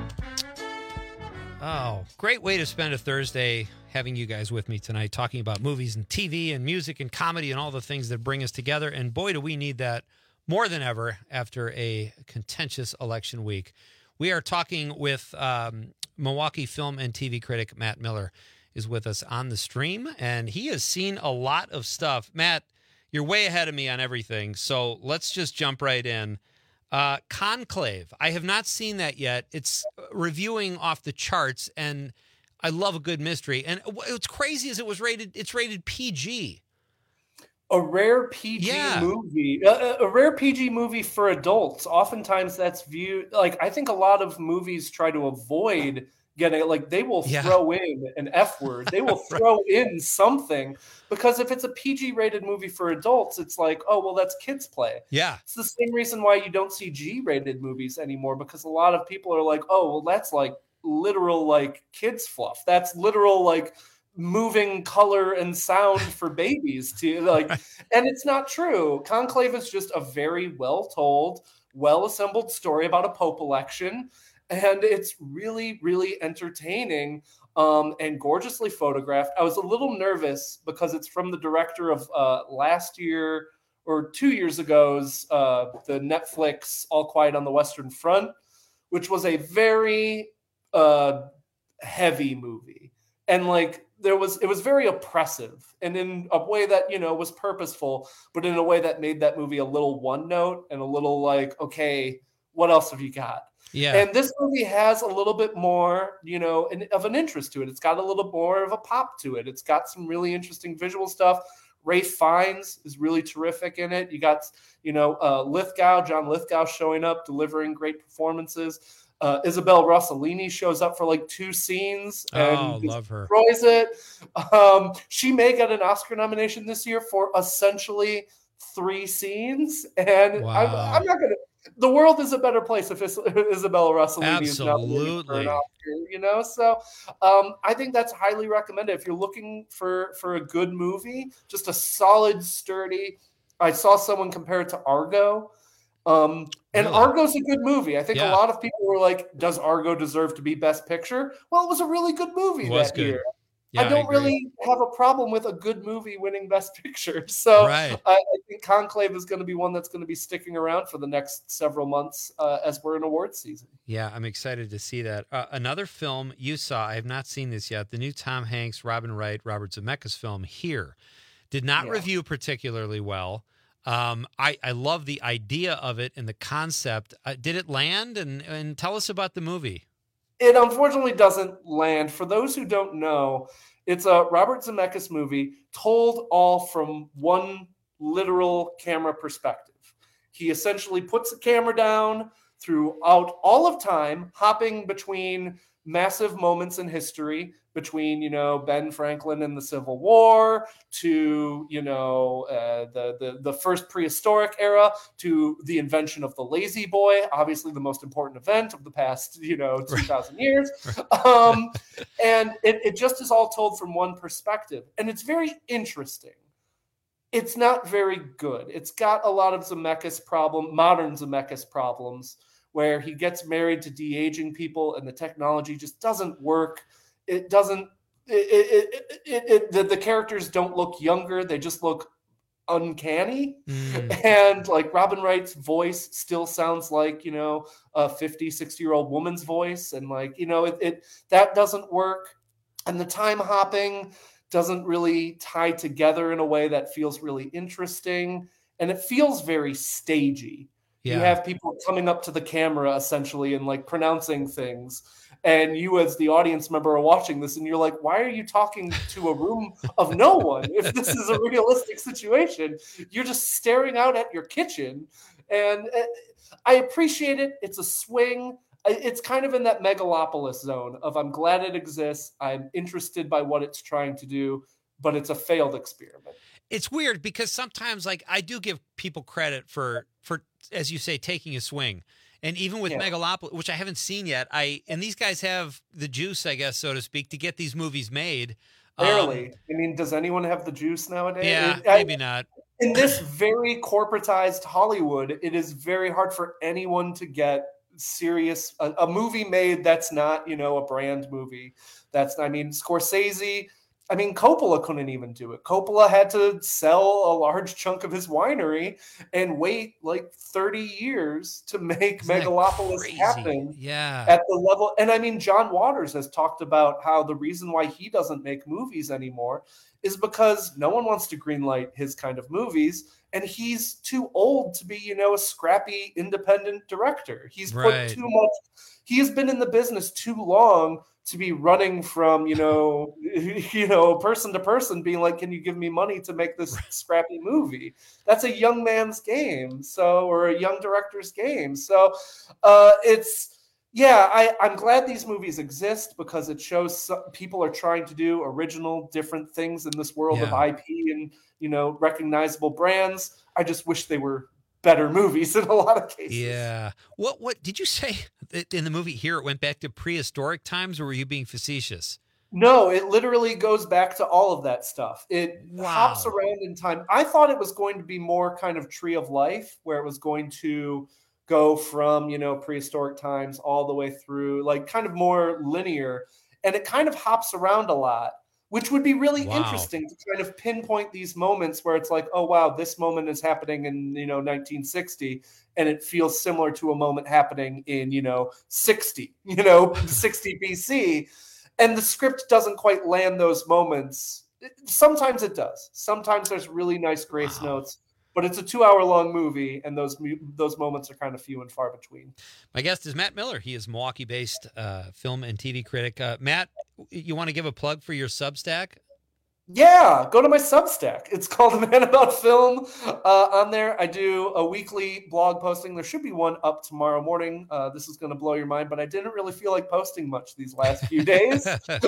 Oh, great way to spend a Thursday having you guys with me tonight, talking about movies and TV and music and comedy and all the things that bring us together. And boy, do we need that more than ever after a contentious election week. We are talking with Milwaukee film and TV critic Matt Miller is with us on the stream, and he has seen a lot of stuff. Matt, you're way ahead of me on everything, so let's just jump right in. Conclave. I have not seen that yet. It's reviewing off the charts, and I love a good mystery. And what's crazy is it's rated PG. A rare PG movie. A rare PG movie for adults. Oftentimes that's viewed, like, I think a lot of movies try to avoid getting, like, they will throw in an F word. They will throw in something, because if it's a PG rated movie for adults, it's like, oh, well, that's kids play. Yeah. It's the same reason why you don't see G rated movies anymore, because a lot of people are like, oh, well, that's like literal, like, kids fluff. That's literal, like, moving color and sound for babies to, like, and it's not true. Conclave is just a very well told, well assembled story about a Pope election. And it's really, really entertaining and gorgeously photographed. I was a little nervous because it's from the director of last year or 2 years ago's the Netflix All Quiet on the Western Front, which was a very heavy movie. And like it was very oppressive, and in a way that, you know, was purposeful, but in a way that made that movie a little one note and a little like, okay, what else have you got? Yeah. And this movie has a little bit more, you know, of an interest to it. It's got a little more of a pop to it. It's got some really interesting visual stuff. Ralph Fiennes is really terrific in it. You got, you know, John Lithgow showing up, delivering great performances. Isabel Rossellini shows up for like 2 scenes and love her. Destroys it. She may get an Oscar nomination this year for essentially 3 scenes. And wow. I'm not going to. The world is a better place if Isabella Rossellini is absolutely for an Oscar, you know. So I think that's highly recommended if you're looking for a good movie, just a solid, sturdy. I saw someone compare it to Argo, and really? Argo's a good movie. I think a lot of people were like, "Does Argo deserve to be Best Picture?" Well, it was a really good movie that year. Yeah, I don't really have a problem with a good movie winning Best Picture. So I think Conclave is going to be one that's going to be sticking around for the next several months as we're in awards season. Yeah, I'm excited to see that. Another film you saw, I have not seen this yet, the new Tom Hanks, Robin Wright, Robert Zemeckis film, Here. Did not review particularly well. I love the idea of it and the concept. Did it land? And tell us about the movie. It unfortunately doesn't land. For those who don't know, it's a Robert Zemeckis movie told all from one literal camera perspective. He essentially puts the camera down throughout all of time, hopping between massive moments in history, between, you know, Ben Franklin and the Civil War to, you know, the first prehistoric era to the invention of the Lazy Boy, obviously the most important event of the past, you know, 2,000 years. And it just is all told from one perspective. And it's very interesting. It's not very good. It's got a lot of modern Zemeckis problems, where he gets married to de-aging people and the technology just doesn't work. It doesn't, the characters don't look younger. They just look uncanny. And like Robin Wright's voice still sounds like, you know, a 50, 60-year-old woman's voice. And like, you know, that doesn't work. And the time hopping doesn't really tie together in a way that feels really interesting. And it feels very stagey. Yeah. You have people coming up to the camera essentially and like pronouncing things. And you as the audience member are watching this and you're like, why are you talking to a room of no one? If this is a realistic situation, you're just staring out at your kitchen. And I appreciate it. It's a swing. It's kind of in that megalopolis zone of I'm glad it exists. I'm interested by what it's trying to do, but it's a failed experiment. It's weird because sometimes, like, I do give people credit for as you say, taking a swing. And even with Megalopolis, which I haven't seen yet, and these guys have the juice, I guess, so to speak, to get these movies made. Barely. I mean, does anyone have the juice nowadays? Yeah, maybe not. In this very corporatized Hollywood, it is very hard for anyone to get serious a movie made that's not, a brand movie. Scorsese. Coppola couldn't even do it. Coppola had to sell a large chunk of his winery and wait like 30 years to make Megalopolis happen at the level. And John Waters has talked about how the reason why he doesn't make movies anymore is because no one wants to greenlight his kind of movies. And he's too old to be, a scrappy independent director. He's put too much. He has been in the business too long to be running from, person to person being like, can you give me money to make this scrappy movie? That's a young man's game. Or a young director's game. So I'm glad these movies exist because it shows people are trying to do original, different things in this world of IP and, recognizable brands. I just wish they were better movies in a lot of cases. Yeah. What did you say in the movie here? It went back to prehistoric times, or were you being facetious? No, it literally goes back to all of that stuff. It hops around in time. I thought it was going to be more kind of Tree of Life, where it was going to go from, prehistoric times all the way through, like kind of more linear. And it kind of hops around a lot, which would be really interesting to kind of pinpoint these moments where it's like, oh, wow, this moment is happening in, 1960, and it feels similar to a moment happening in, 60 BC. And the script doesn't quite land those moments. Sometimes it does. Sometimes there's really nice grace notes. But it's a 2-hour-long movie, and those moments are kind of few and far between. My guest is Matt Miller. He is Milwaukee-based film and TV critic. Matt, you want to give a plug for your Substack? Yeah, go to my Substack. It's called Man About Film. On there, I do a weekly blog posting. There should be one up tomorrow morning. This is going to blow your mind, but I didn't really feel like posting much these last few days. But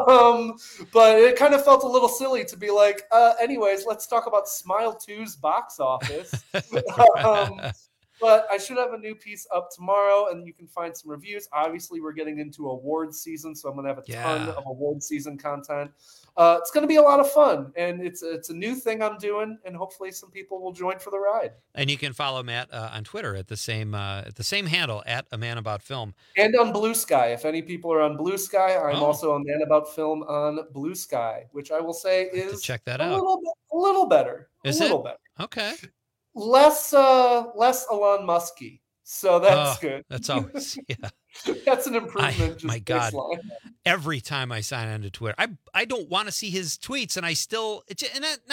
it kind of felt a little silly to be like, anyways, let's talk about Smile 2's box office. But I should have a new piece up tomorrow, and you can find some reviews. Obviously, we're getting into awards season, so I'm going to have a ton of award season content. It's going to be a lot of fun, and it's a new thing I'm doing, and hopefully some people will join for the ride. And you can follow Matt on Twitter at the same handle at A Man About Film, and on Blue Sky. If any people are on Blue Sky, I'm also a Man About Film on Blue Sky, which I will say is check that out. A little better. Is a little it? better. Okay. Less Elon Musky, so that's good. That's always That's an improvement. My God, every time I sign on to Twitter, I don't want to see his tweets, and I still it's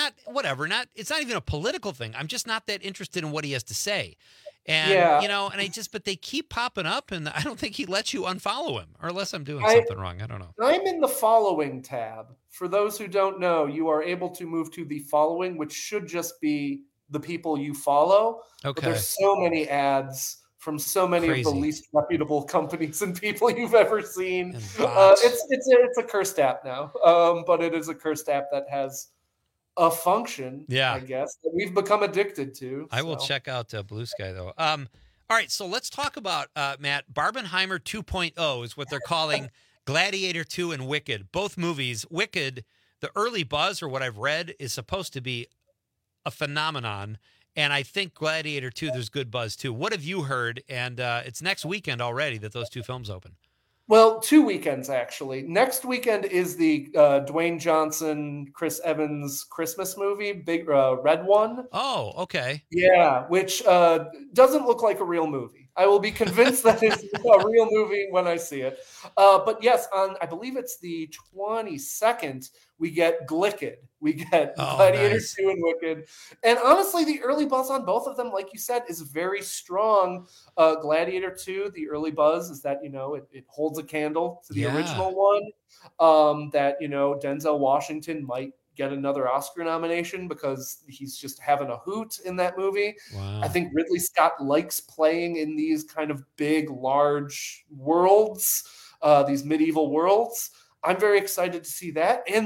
not even a political thing. I'm just not that interested in what he has to say, and but they keep popping up, and I don't think he lets you unfollow him, or unless I'm doing something wrong. I don't know. I'm in the following tab. For those who don't know, you are able to move to the following, which should just be the people you follow. Okay. But there's so many ads from so many of the least reputable companies and people you've ever seen. It's a cursed app now, but it is a cursed app that has a function, I guess, that we've become addicted to. I will check out Blue Sky, though. All right, so let's talk about, Matt, Barbenheimer 2.0 is what they're calling Gladiator 2 and Wicked. Both movies. Wicked, the early buzz, or what I've read, is supposed to be a phenomenon, and I think Gladiator 2, there's good buzz too. What have you heard? And it's next weekend already that those two films open. Well, 2 weekends actually. Next weekend is the Dwayne Johnson, Chris Evans Christmas movie, big red one. Oh, okay. Yeah, which doesn't look like a real movie. I will be convinced that it's a real movie when I see it. But yes, I believe it's the 22nd, we get Glicked. We get Gladiator 2 and Wicked. And honestly, the early buzz on both of them, like you said, is very strong. Gladiator 2, the early buzz is that, it holds a candle to the original one. That, Denzel Washington might get another Oscar nomination because he's just having a hoot in that movie. Wow. I think Ridley Scott likes playing in these kind of big, large worlds, these medieval worlds. I'm very excited to see that. And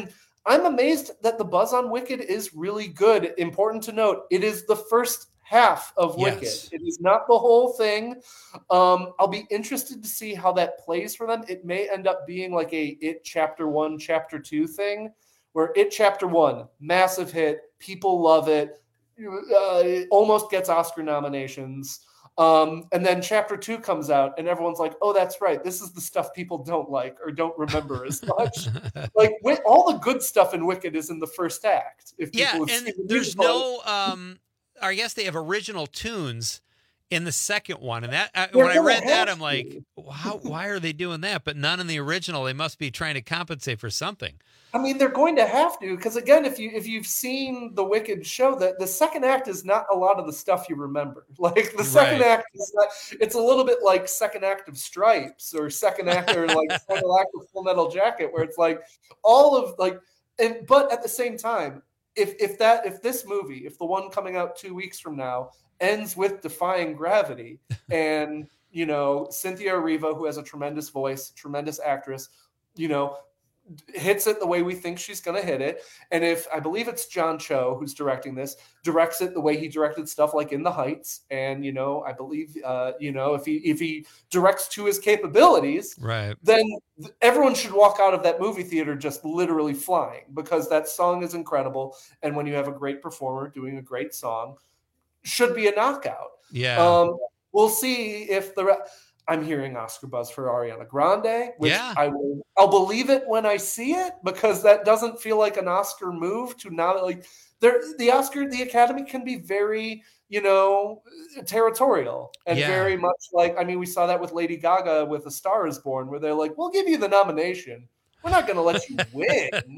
I'm amazed that the buzz on Wicked is really good. Important to note, it is the first half of Wicked. Yes. It is not the whole thing. I'll be interested to see how that plays for them. It may end up being like a It Chapter 1, Chapter 2 thing, where It Chapter 1, massive hit, people love it, it almost gets Oscar nominations. And then Chapter 2 comes out and everyone's like, oh, that's right. This is the stuff people don't like or don't remember as much. Like all the good stuff in Wicked is in the first act. If people have seen the there's musical. no, I guess they have original tunes in the second one. And that when I read that, I'm like, wow, why are they doing that? But none in the original. They must be trying to compensate for something. I mean, they're going to have to, because again, if you've seen the Wicked show, that the second act is not a lot of the stuff you remember. Like the second act is not, it's a little bit like second act of Stripes or second act or like second act of Full Metal Jacket, where it's like all of like, but at the same time, if this movie, if the one coming out 2 weeks from now ends with Defying Gravity, and Cynthia Erivo, who has a tremendous voice, tremendous actress, hits it the way we think she's going to hit it. And if I believe it's John Cho who's directing this, directs it the way he directed stuff like In the Heights. And, I believe, if he directs to his capabilities, right, then everyone should walk out of that movie theater just literally flying, because that song is incredible. And when you have a great performer doing a great song, should be a knockout. Yeah. We'll see if I'm hearing Oscar buzz for Ariana Grande, which yeah. I'll believe it when I see it, because that doesn't feel like an Oscar move to not like the Academy can be very, territorial and very much like, I mean, we saw that with Lady Gaga with A Star Is Born, where they're like, we'll give you the nomination. We're not going to let you win. And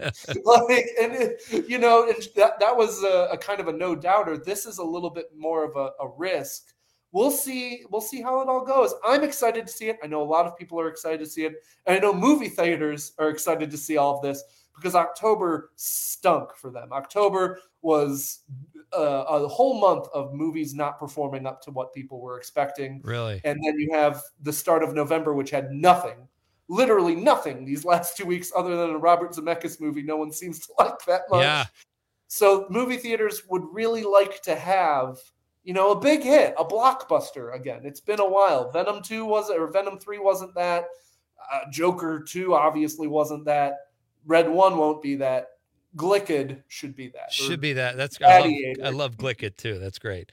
that was a kind of a no doubter. This is a little bit more of a risk. We'll see how it all goes. I'm excited to see it. I know a lot of people are excited to see it. And I know movie theaters are excited to see all of this, because October stunk for them. October was a whole month of movies not performing up to what people were expecting. Really? And then you have the start of November, which had nothing, literally nothing these last 2 weeks other than a Robert Zemeckis movie no one seems to like that much. Yeah. So movie theaters would really like to have a big hit, a blockbuster again. It's been a while. Venom 2 wasn't, or Venom 3 wasn't that. Joker 2 obviously wasn't that. Red 1 won't be that. Glicked should be that. Should be that. That's I love Glicked too. That's great.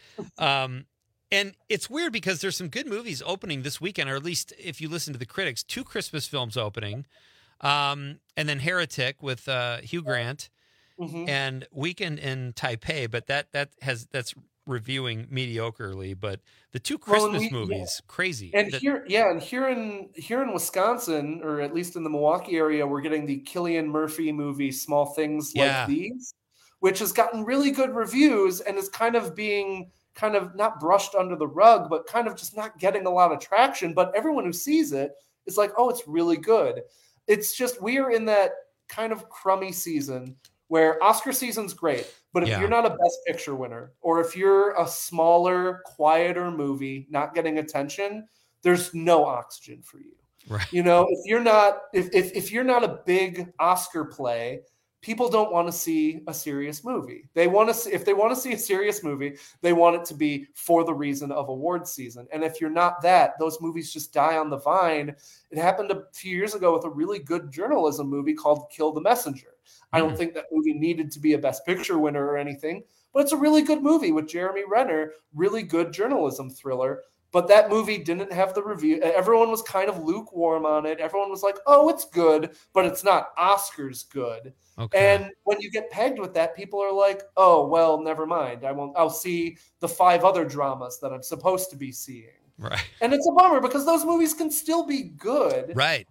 And it's weird because there's some good movies opening this weekend, or at least if you listen to the critics, 2 Christmas films opening, and then Heretic with Hugh Grant, and Weekend in Taipei, but that's reviewing mediocrely. But the 2 Christmas movies, crazy. And here in Wisconsin, or at least in the Milwaukee area, we're getting the Cillian Murphy movie Small Things Like These, which has gotten really good reviews and is kind of being kind of not brushed under the rug, but kind of just not getting a lot of traction. But everyone who sees it is like, oh, it's really good. It's just, we are in that kind of crummy season where Oscar season's great, but if you're not a Best Picture winner, or if you're a smaller, quieter movie not getting attention, there's no oxygen for you. Right. If you're not a big Oscar play, people don't want to see a serious movie. If they want to see a serious movie, they want it to be for the reason of award season. And if you're not that, those movies just die on the vine. It happened a few years ago with a really good journalism movie called Kill the Messenger. I don't think that movie needed to be a Best Picture winner or anything, but it's a really good movie with Jeremy Renner, really good journalism thriller. But that movie didn't have the review. Everyone was kind of lukewarm on it. Everyone was like, oh, it's good, but it's not Oscars good. Okay. And when you get pegged with that, people are like, oh, well, never mind. I'll see the 5 other dramas that I'm supposed to be seeing. Right. And it's a bummer because those movies can still be good. Right.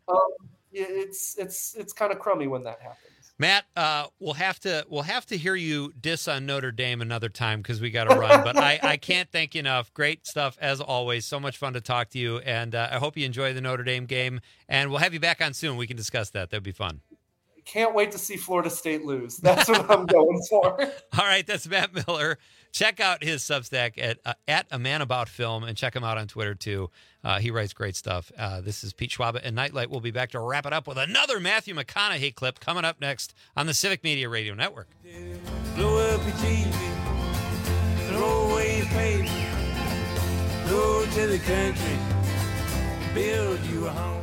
It's kind of crummy when that happens. Matt, we'll have to hear you diss on Notre Dame another time because we got to run. But I can't thank you enough. Great stuff as always. So much fun to talk to you, and I hope you enjoy the Notre Dame game. And we'll have you back on soon. We can discuss that. That'd be fun. Can't wait to see Florida State lose. That's what I'm going for. All right, that's Matt Miller, Check out his Substack at A Man About Film, and check him out on Twitter, too. He writes great stuff. This is Pete Schwaba and Nightlight. We'll be back to wrap it up with another Matthew McConaughey clip coming up next on the Civic Media Radio Network. Blow up your TV, throw away your paper, go to the country, build you a home.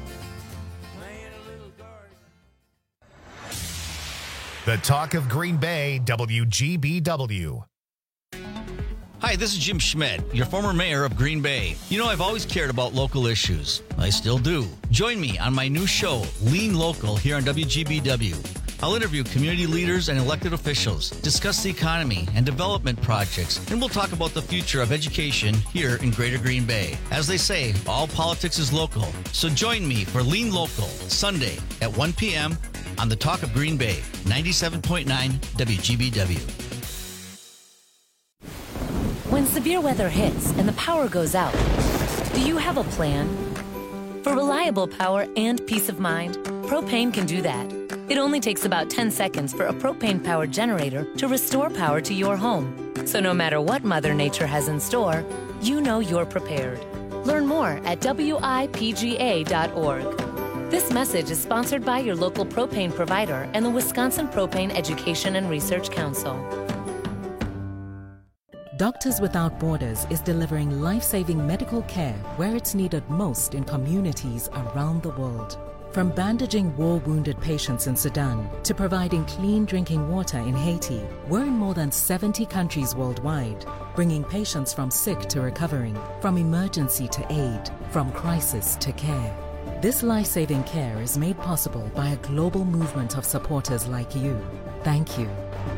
The Talk of Green Bay, WGBW. Hi, this is Jim Schmidt, your former mayor of Green Bay. You know, I've always cared about local issues. I still do. Join me on my new show, Lean Local, here on WGBW. I'll interview community leaders and elected officials, discuss the economy and development projects, and we'll talk about the future of education here in Greater Green Bay. As they say, all politics is local. So join me for Lean Local, Sunday at 1 p.m. on the Talk of Green Bay, 97.9 WGBW. When severe weather hits and the power goes out, do you have a plan? For reliable power and peace of mind, propane can do that. It only takes about 10 seconds for a propane-powered generator to restore power to your home. So no matter what Mother Nature has in store, you know you're prepared. Learn more at WIPGA.org. This message is sponsored by your local propane provider and the Wisconsin Propane Education and Research Council. Doctors Without Borders is delivering life-saving medical care where it's needed most in communities around the world. From bandaging war-wounded patients in Sudan to providing clean drinking water in Haiti, we're in more than 70 countries worldwide, bringing patients from sick to recovering, from emergency to aid, from crisis to care. This life-saving care is made possible by a global movement of supporters like you. Thank you.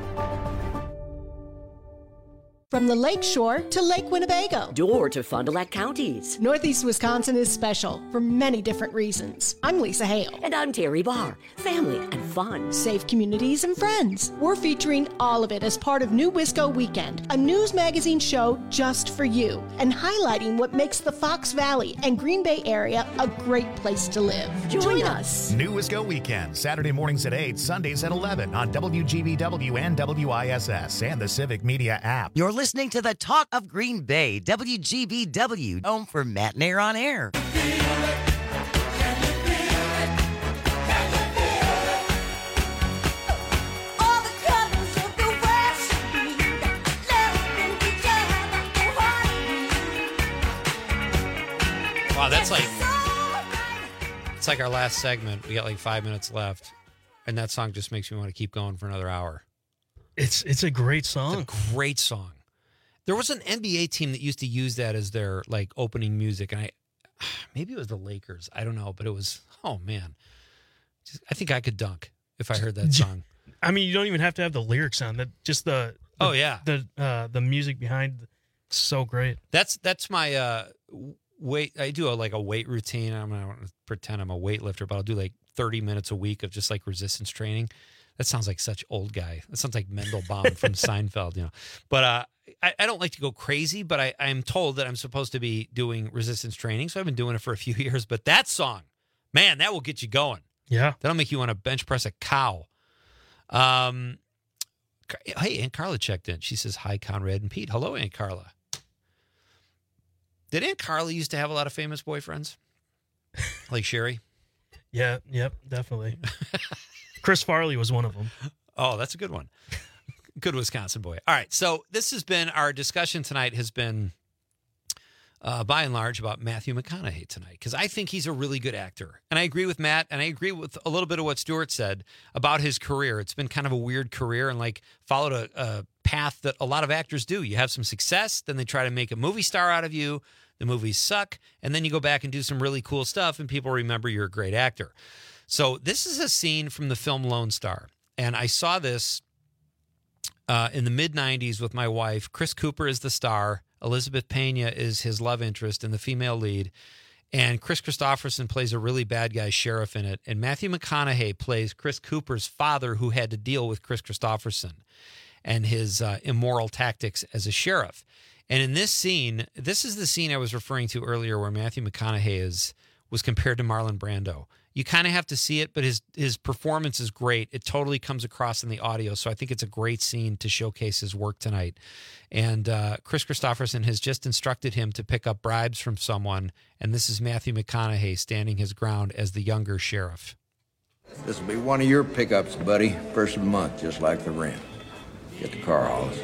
From the Lake Shore to Lake Winnebago. Or to Fond du Lac counties. Northeast Wisconsin is special for many different reasons. I'm Lisa Hale. And I'm Terry Barr. Family and fun. Safe communities and friends. We're featuring all of it as part of New Wisco Weekend, a news magazine show just for you, and highlighting what makes the Fox Valley and Green Bay area a great place to live. Join us. New Wisco Weekend, Saturday mornings at 8, Sundays at 11 on WGBW and WISS and the Civic Media app. You're listening to the Talk of Green Bay, WGBW, home for Matt and Air on Air. Wow, it's like our last segment. We got like 5 minutes left, and that song just makes me want to keep going for another hour. It's a great song. It's a great song. There was an NBA team that used to use that as their like opening music, and maybe it was the Lakers. I don't know, but it was, oh man, I think I could dunk if I heard that song. I mean, you don't even have to have the lyrics on that. Just the music behind, so great. That's my weight. I do a weight routine. I'm not going to pretend I'm a weightlifter, but I'll do like 30 minutes a week of just like resistance training. That sounds like such old guy. That sounds like Mendelbaum from Seinfeld, you know. But I don't like to go crazy, but I'm told that I'm supposed to be doing resistance training, so I've been doing it for a few years. But that song, man, that will get you going. Yeah. That'll make you want to bench press a cow. Hey, Aunt Carla checked in. She says, hi, Conrad and Pete. Hello, Aunt Carla. Did Aunt Carla used to have a lot of famous boyfriends? Like Sherry? Yeah, yep, definitely. Chris Farley was one of them. Oh, that's a good one. Good Wisconsin boy. All right, so this has been our discussion tonight has been, by and large, about Matthew McConaughey tonight, because I think he's a really good actor. And I agree with Matt, and I agree with a little bit of what Stuart said about his career. It's been kind of a weird career and like followed a path that a lot of actors do. You have some success, then they try to make a movie star out of you. The movies suck, and then you go back and do some really cool stuff, and people remember you're a great actor. So this is a scene from the film Lone Star, and I saw this in the mid-'90s with my wife. Chris Cooper is the star. Elizabeth Pena is his love interest and the female lead, and Chris Christopherson plays a really bad guy sheriff in it, and Matthew McConaughey plays Chris Cooper's father who had to deal with Chris Christopherson and his immoral tactics as a sheriff. And in this scene, this is the scene I was referring to earlier where Matthew McConaughey was compared to Marlon Brando You kind of have to see it, but his performance is great. It totally comes across in the audio, so I think it's a great scene to showcase his work tonight. And Chris Christopherson has just instructed him to pick up bribes from someone, and this is Matthew McConaughey standing his ground as the younger sheriff. This will be one of your pickups, buddy. First of the month, just like the rent. Get the car, Hollis.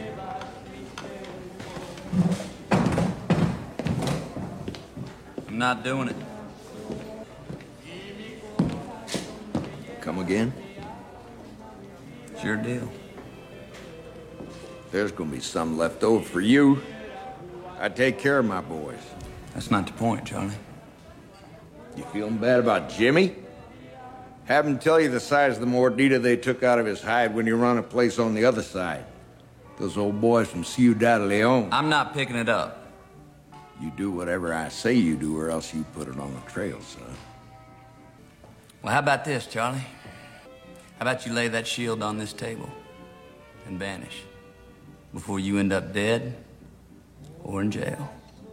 I'm not doing it. Come again? Sure deal. There's gonna be some left over for you. I take care of my boys. That's not the point, Charlie. You feeling bad about Jimmy? Have him tell you the size of the mordida they took out of his hide when you run a place on the other side. Those old boys from Ciudad Leon. I'm not picking it up. You do whatever I say you do, or else you put it on the trail, son. Well, how about this, Charlie? How about you lay that shield on this table and vanish before you end up dead or in jail?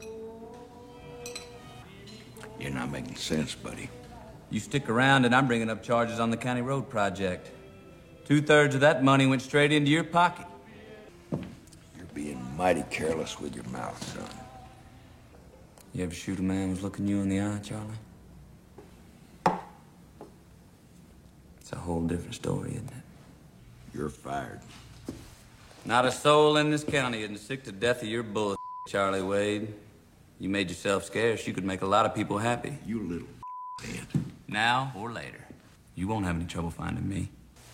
You're not making sense, buddy. You stick around and I'm bringing up charges on the county road project. 2/3 of that money went straight into your pocket. You're being mighty careless with your mouth, son. You ever shoot a man who's looking you in the eye, Charlie? It's a whole different story, isn't it? You're fired. Not a soul in this county isn't sick to death of your bullshit, Charlie Wade. You made yourself scarce. You could make a lot of people happy. You little man. Now or later. You won't have any trouble finding me.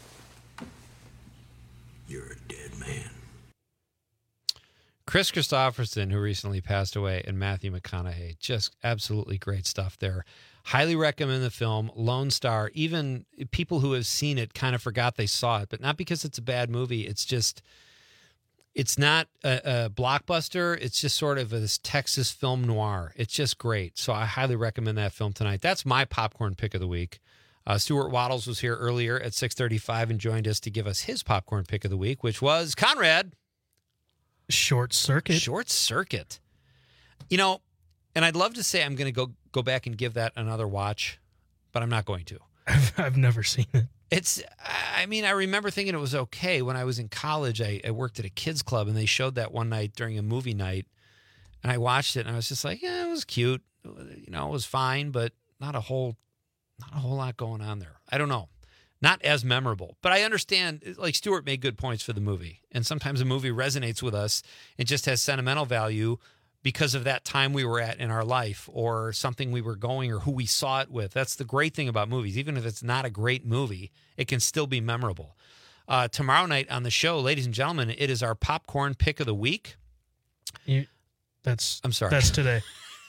You're a dead man. Chris Christopherson, who recently passed away, and Matthew McConaughey. Just absolutely great stuff there. Highly recommend the film, Lone Star. Even people who have seen it kind of forgot they saw it, but not because it's a bad movie. It's just, it's not a blockbuster. It's just sort of this Texas film noir. It's just great. So I highly recommend that film tonight. That's my popcorn pick of the week. Stuart Waddles was here earlier at 6:35 and joined us to give us his popcorn pick of the week, which was Conrad. Short Circuit. Short Circuit. You know, and I'd love to say I'm going to go back and give that another watch, but I'm not going to. I've never seen it. I remember thinking it was okay. When I was in college, I worked at a kids club, and they showed that one night during a movie night, and I watched it, and I was just like, yeah, it was cute. You know, it was fine, but not a whole lot going on there. I don't know. Not as memorable, but I understand, like Stuart made good points for the movie. And sometimes a movie resonates with us and just has sentimental value because of that time we were at in our life or something we were going or who we saw it with. That's the great thing about movies. Even if it's not a great movie, it can still be memorable. Tomorrow night on the show, ladies and gentlemen, it is our popcorn pick of the week. I'm sorry. That's today.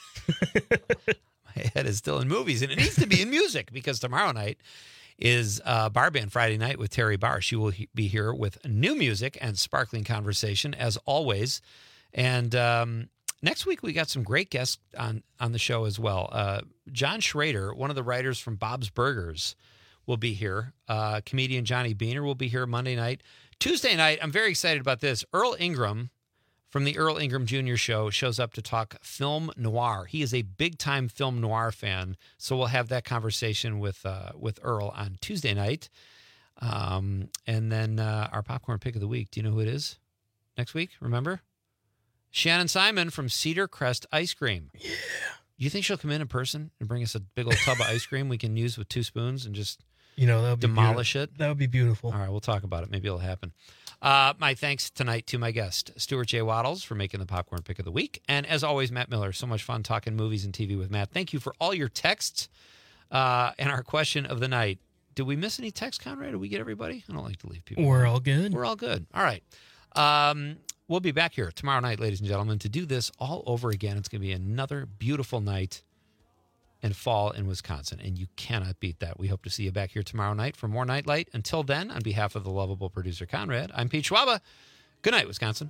My head is still in movies, and it needs to be in music because tomorrow night is Bar Band Friday night with Terry Barr. She will be here with new music and sparkling conversation, as always. And next week, we got some great guests on the show as well. John Schrader, one of the writers from Bob's Burgers, will be here. Comedian Johnny Beaner will be here Monday night. Tuesday night, I'm very excited about this. Earl Ingram from the Earl Ingram Jr. Show shows up to talk film noir. He is a big-time film noir fan, so we'll have that conversation with Earl on Tuesday night. And then our popcorn pick of the week. Do you know who it is next week? Remember? Shannon Simon from Cedar Crest Ice Cream. Yeah. Do you think she'll come in person and bring us a big old tub of ice cream we can use with 2 spoons and just that would demolish it? That would be beautiful. All right, we'll talk about it. Maybe it'll happen. My thanks tonight to my guest, Stuart J. Waddles, for making the popcorn pick of the week. And as always, Matt Miller. So much fun talking movies and TV with Matt. Thank you for all your texts and our question of the night. Did we miss any texts, Conrad? Did we get everybody? I don't like to leave people. We're all good. We're all good. All right. We'll be back here tomorrow night, ladies and gentlemen, to do this all over again. It's going to be another beautiful night in fall in Wisconsin, and you cannot beat that. We hope to see you back here tomorrow night for more Nightlight. Until then, on behalf of the lovable producer Conrad, I'm Pete Schwaba. Good night, Wisconsin.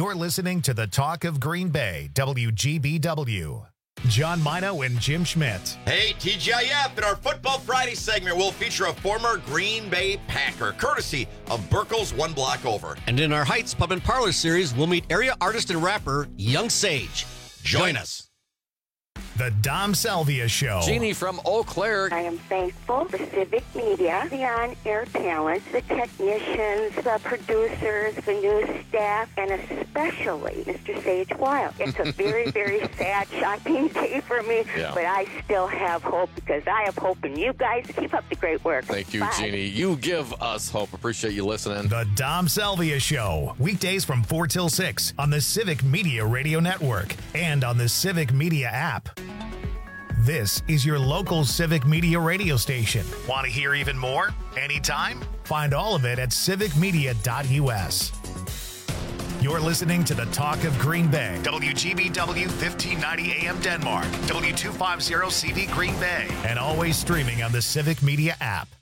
You're listening to the Talk of Green Bay, WGBW. John Mino and Jim Schmidt. Hey, TGIF, in our Football Friday segment, we'll feature a former Green Bay Packer, courtesy of Burkle's One Block Over. And in our Heights Pub and Parlor series, we'll meet area artist and rapper Young Sage. Join us. The Dom Salvia Show. Jeannie from Eau Claire. I am thankful for Civic Media, the on-air talent, the technicians, the producers, the news staff, and especially Mr. Sage Wild. It's a very, very sad, shocking day for me, but I still have hope because I have hope in you guys. Keep up the great work. Thank you, Bye. Jeannie. You give us hope. Appreciate you listening. The Dom Salvia Show. Weekdays from 4 till 6 on the Civic Media Radio Network and on the Civic Media app. This is your local Civic Media radio station. Want to hear even more? Anytime? Find all of it at civicmedia.us. You're listening to the Talk of Green Bay, WGBW 1590 AM Denmark, W250 CD Green Bay, and always streaming on the Civic Media app.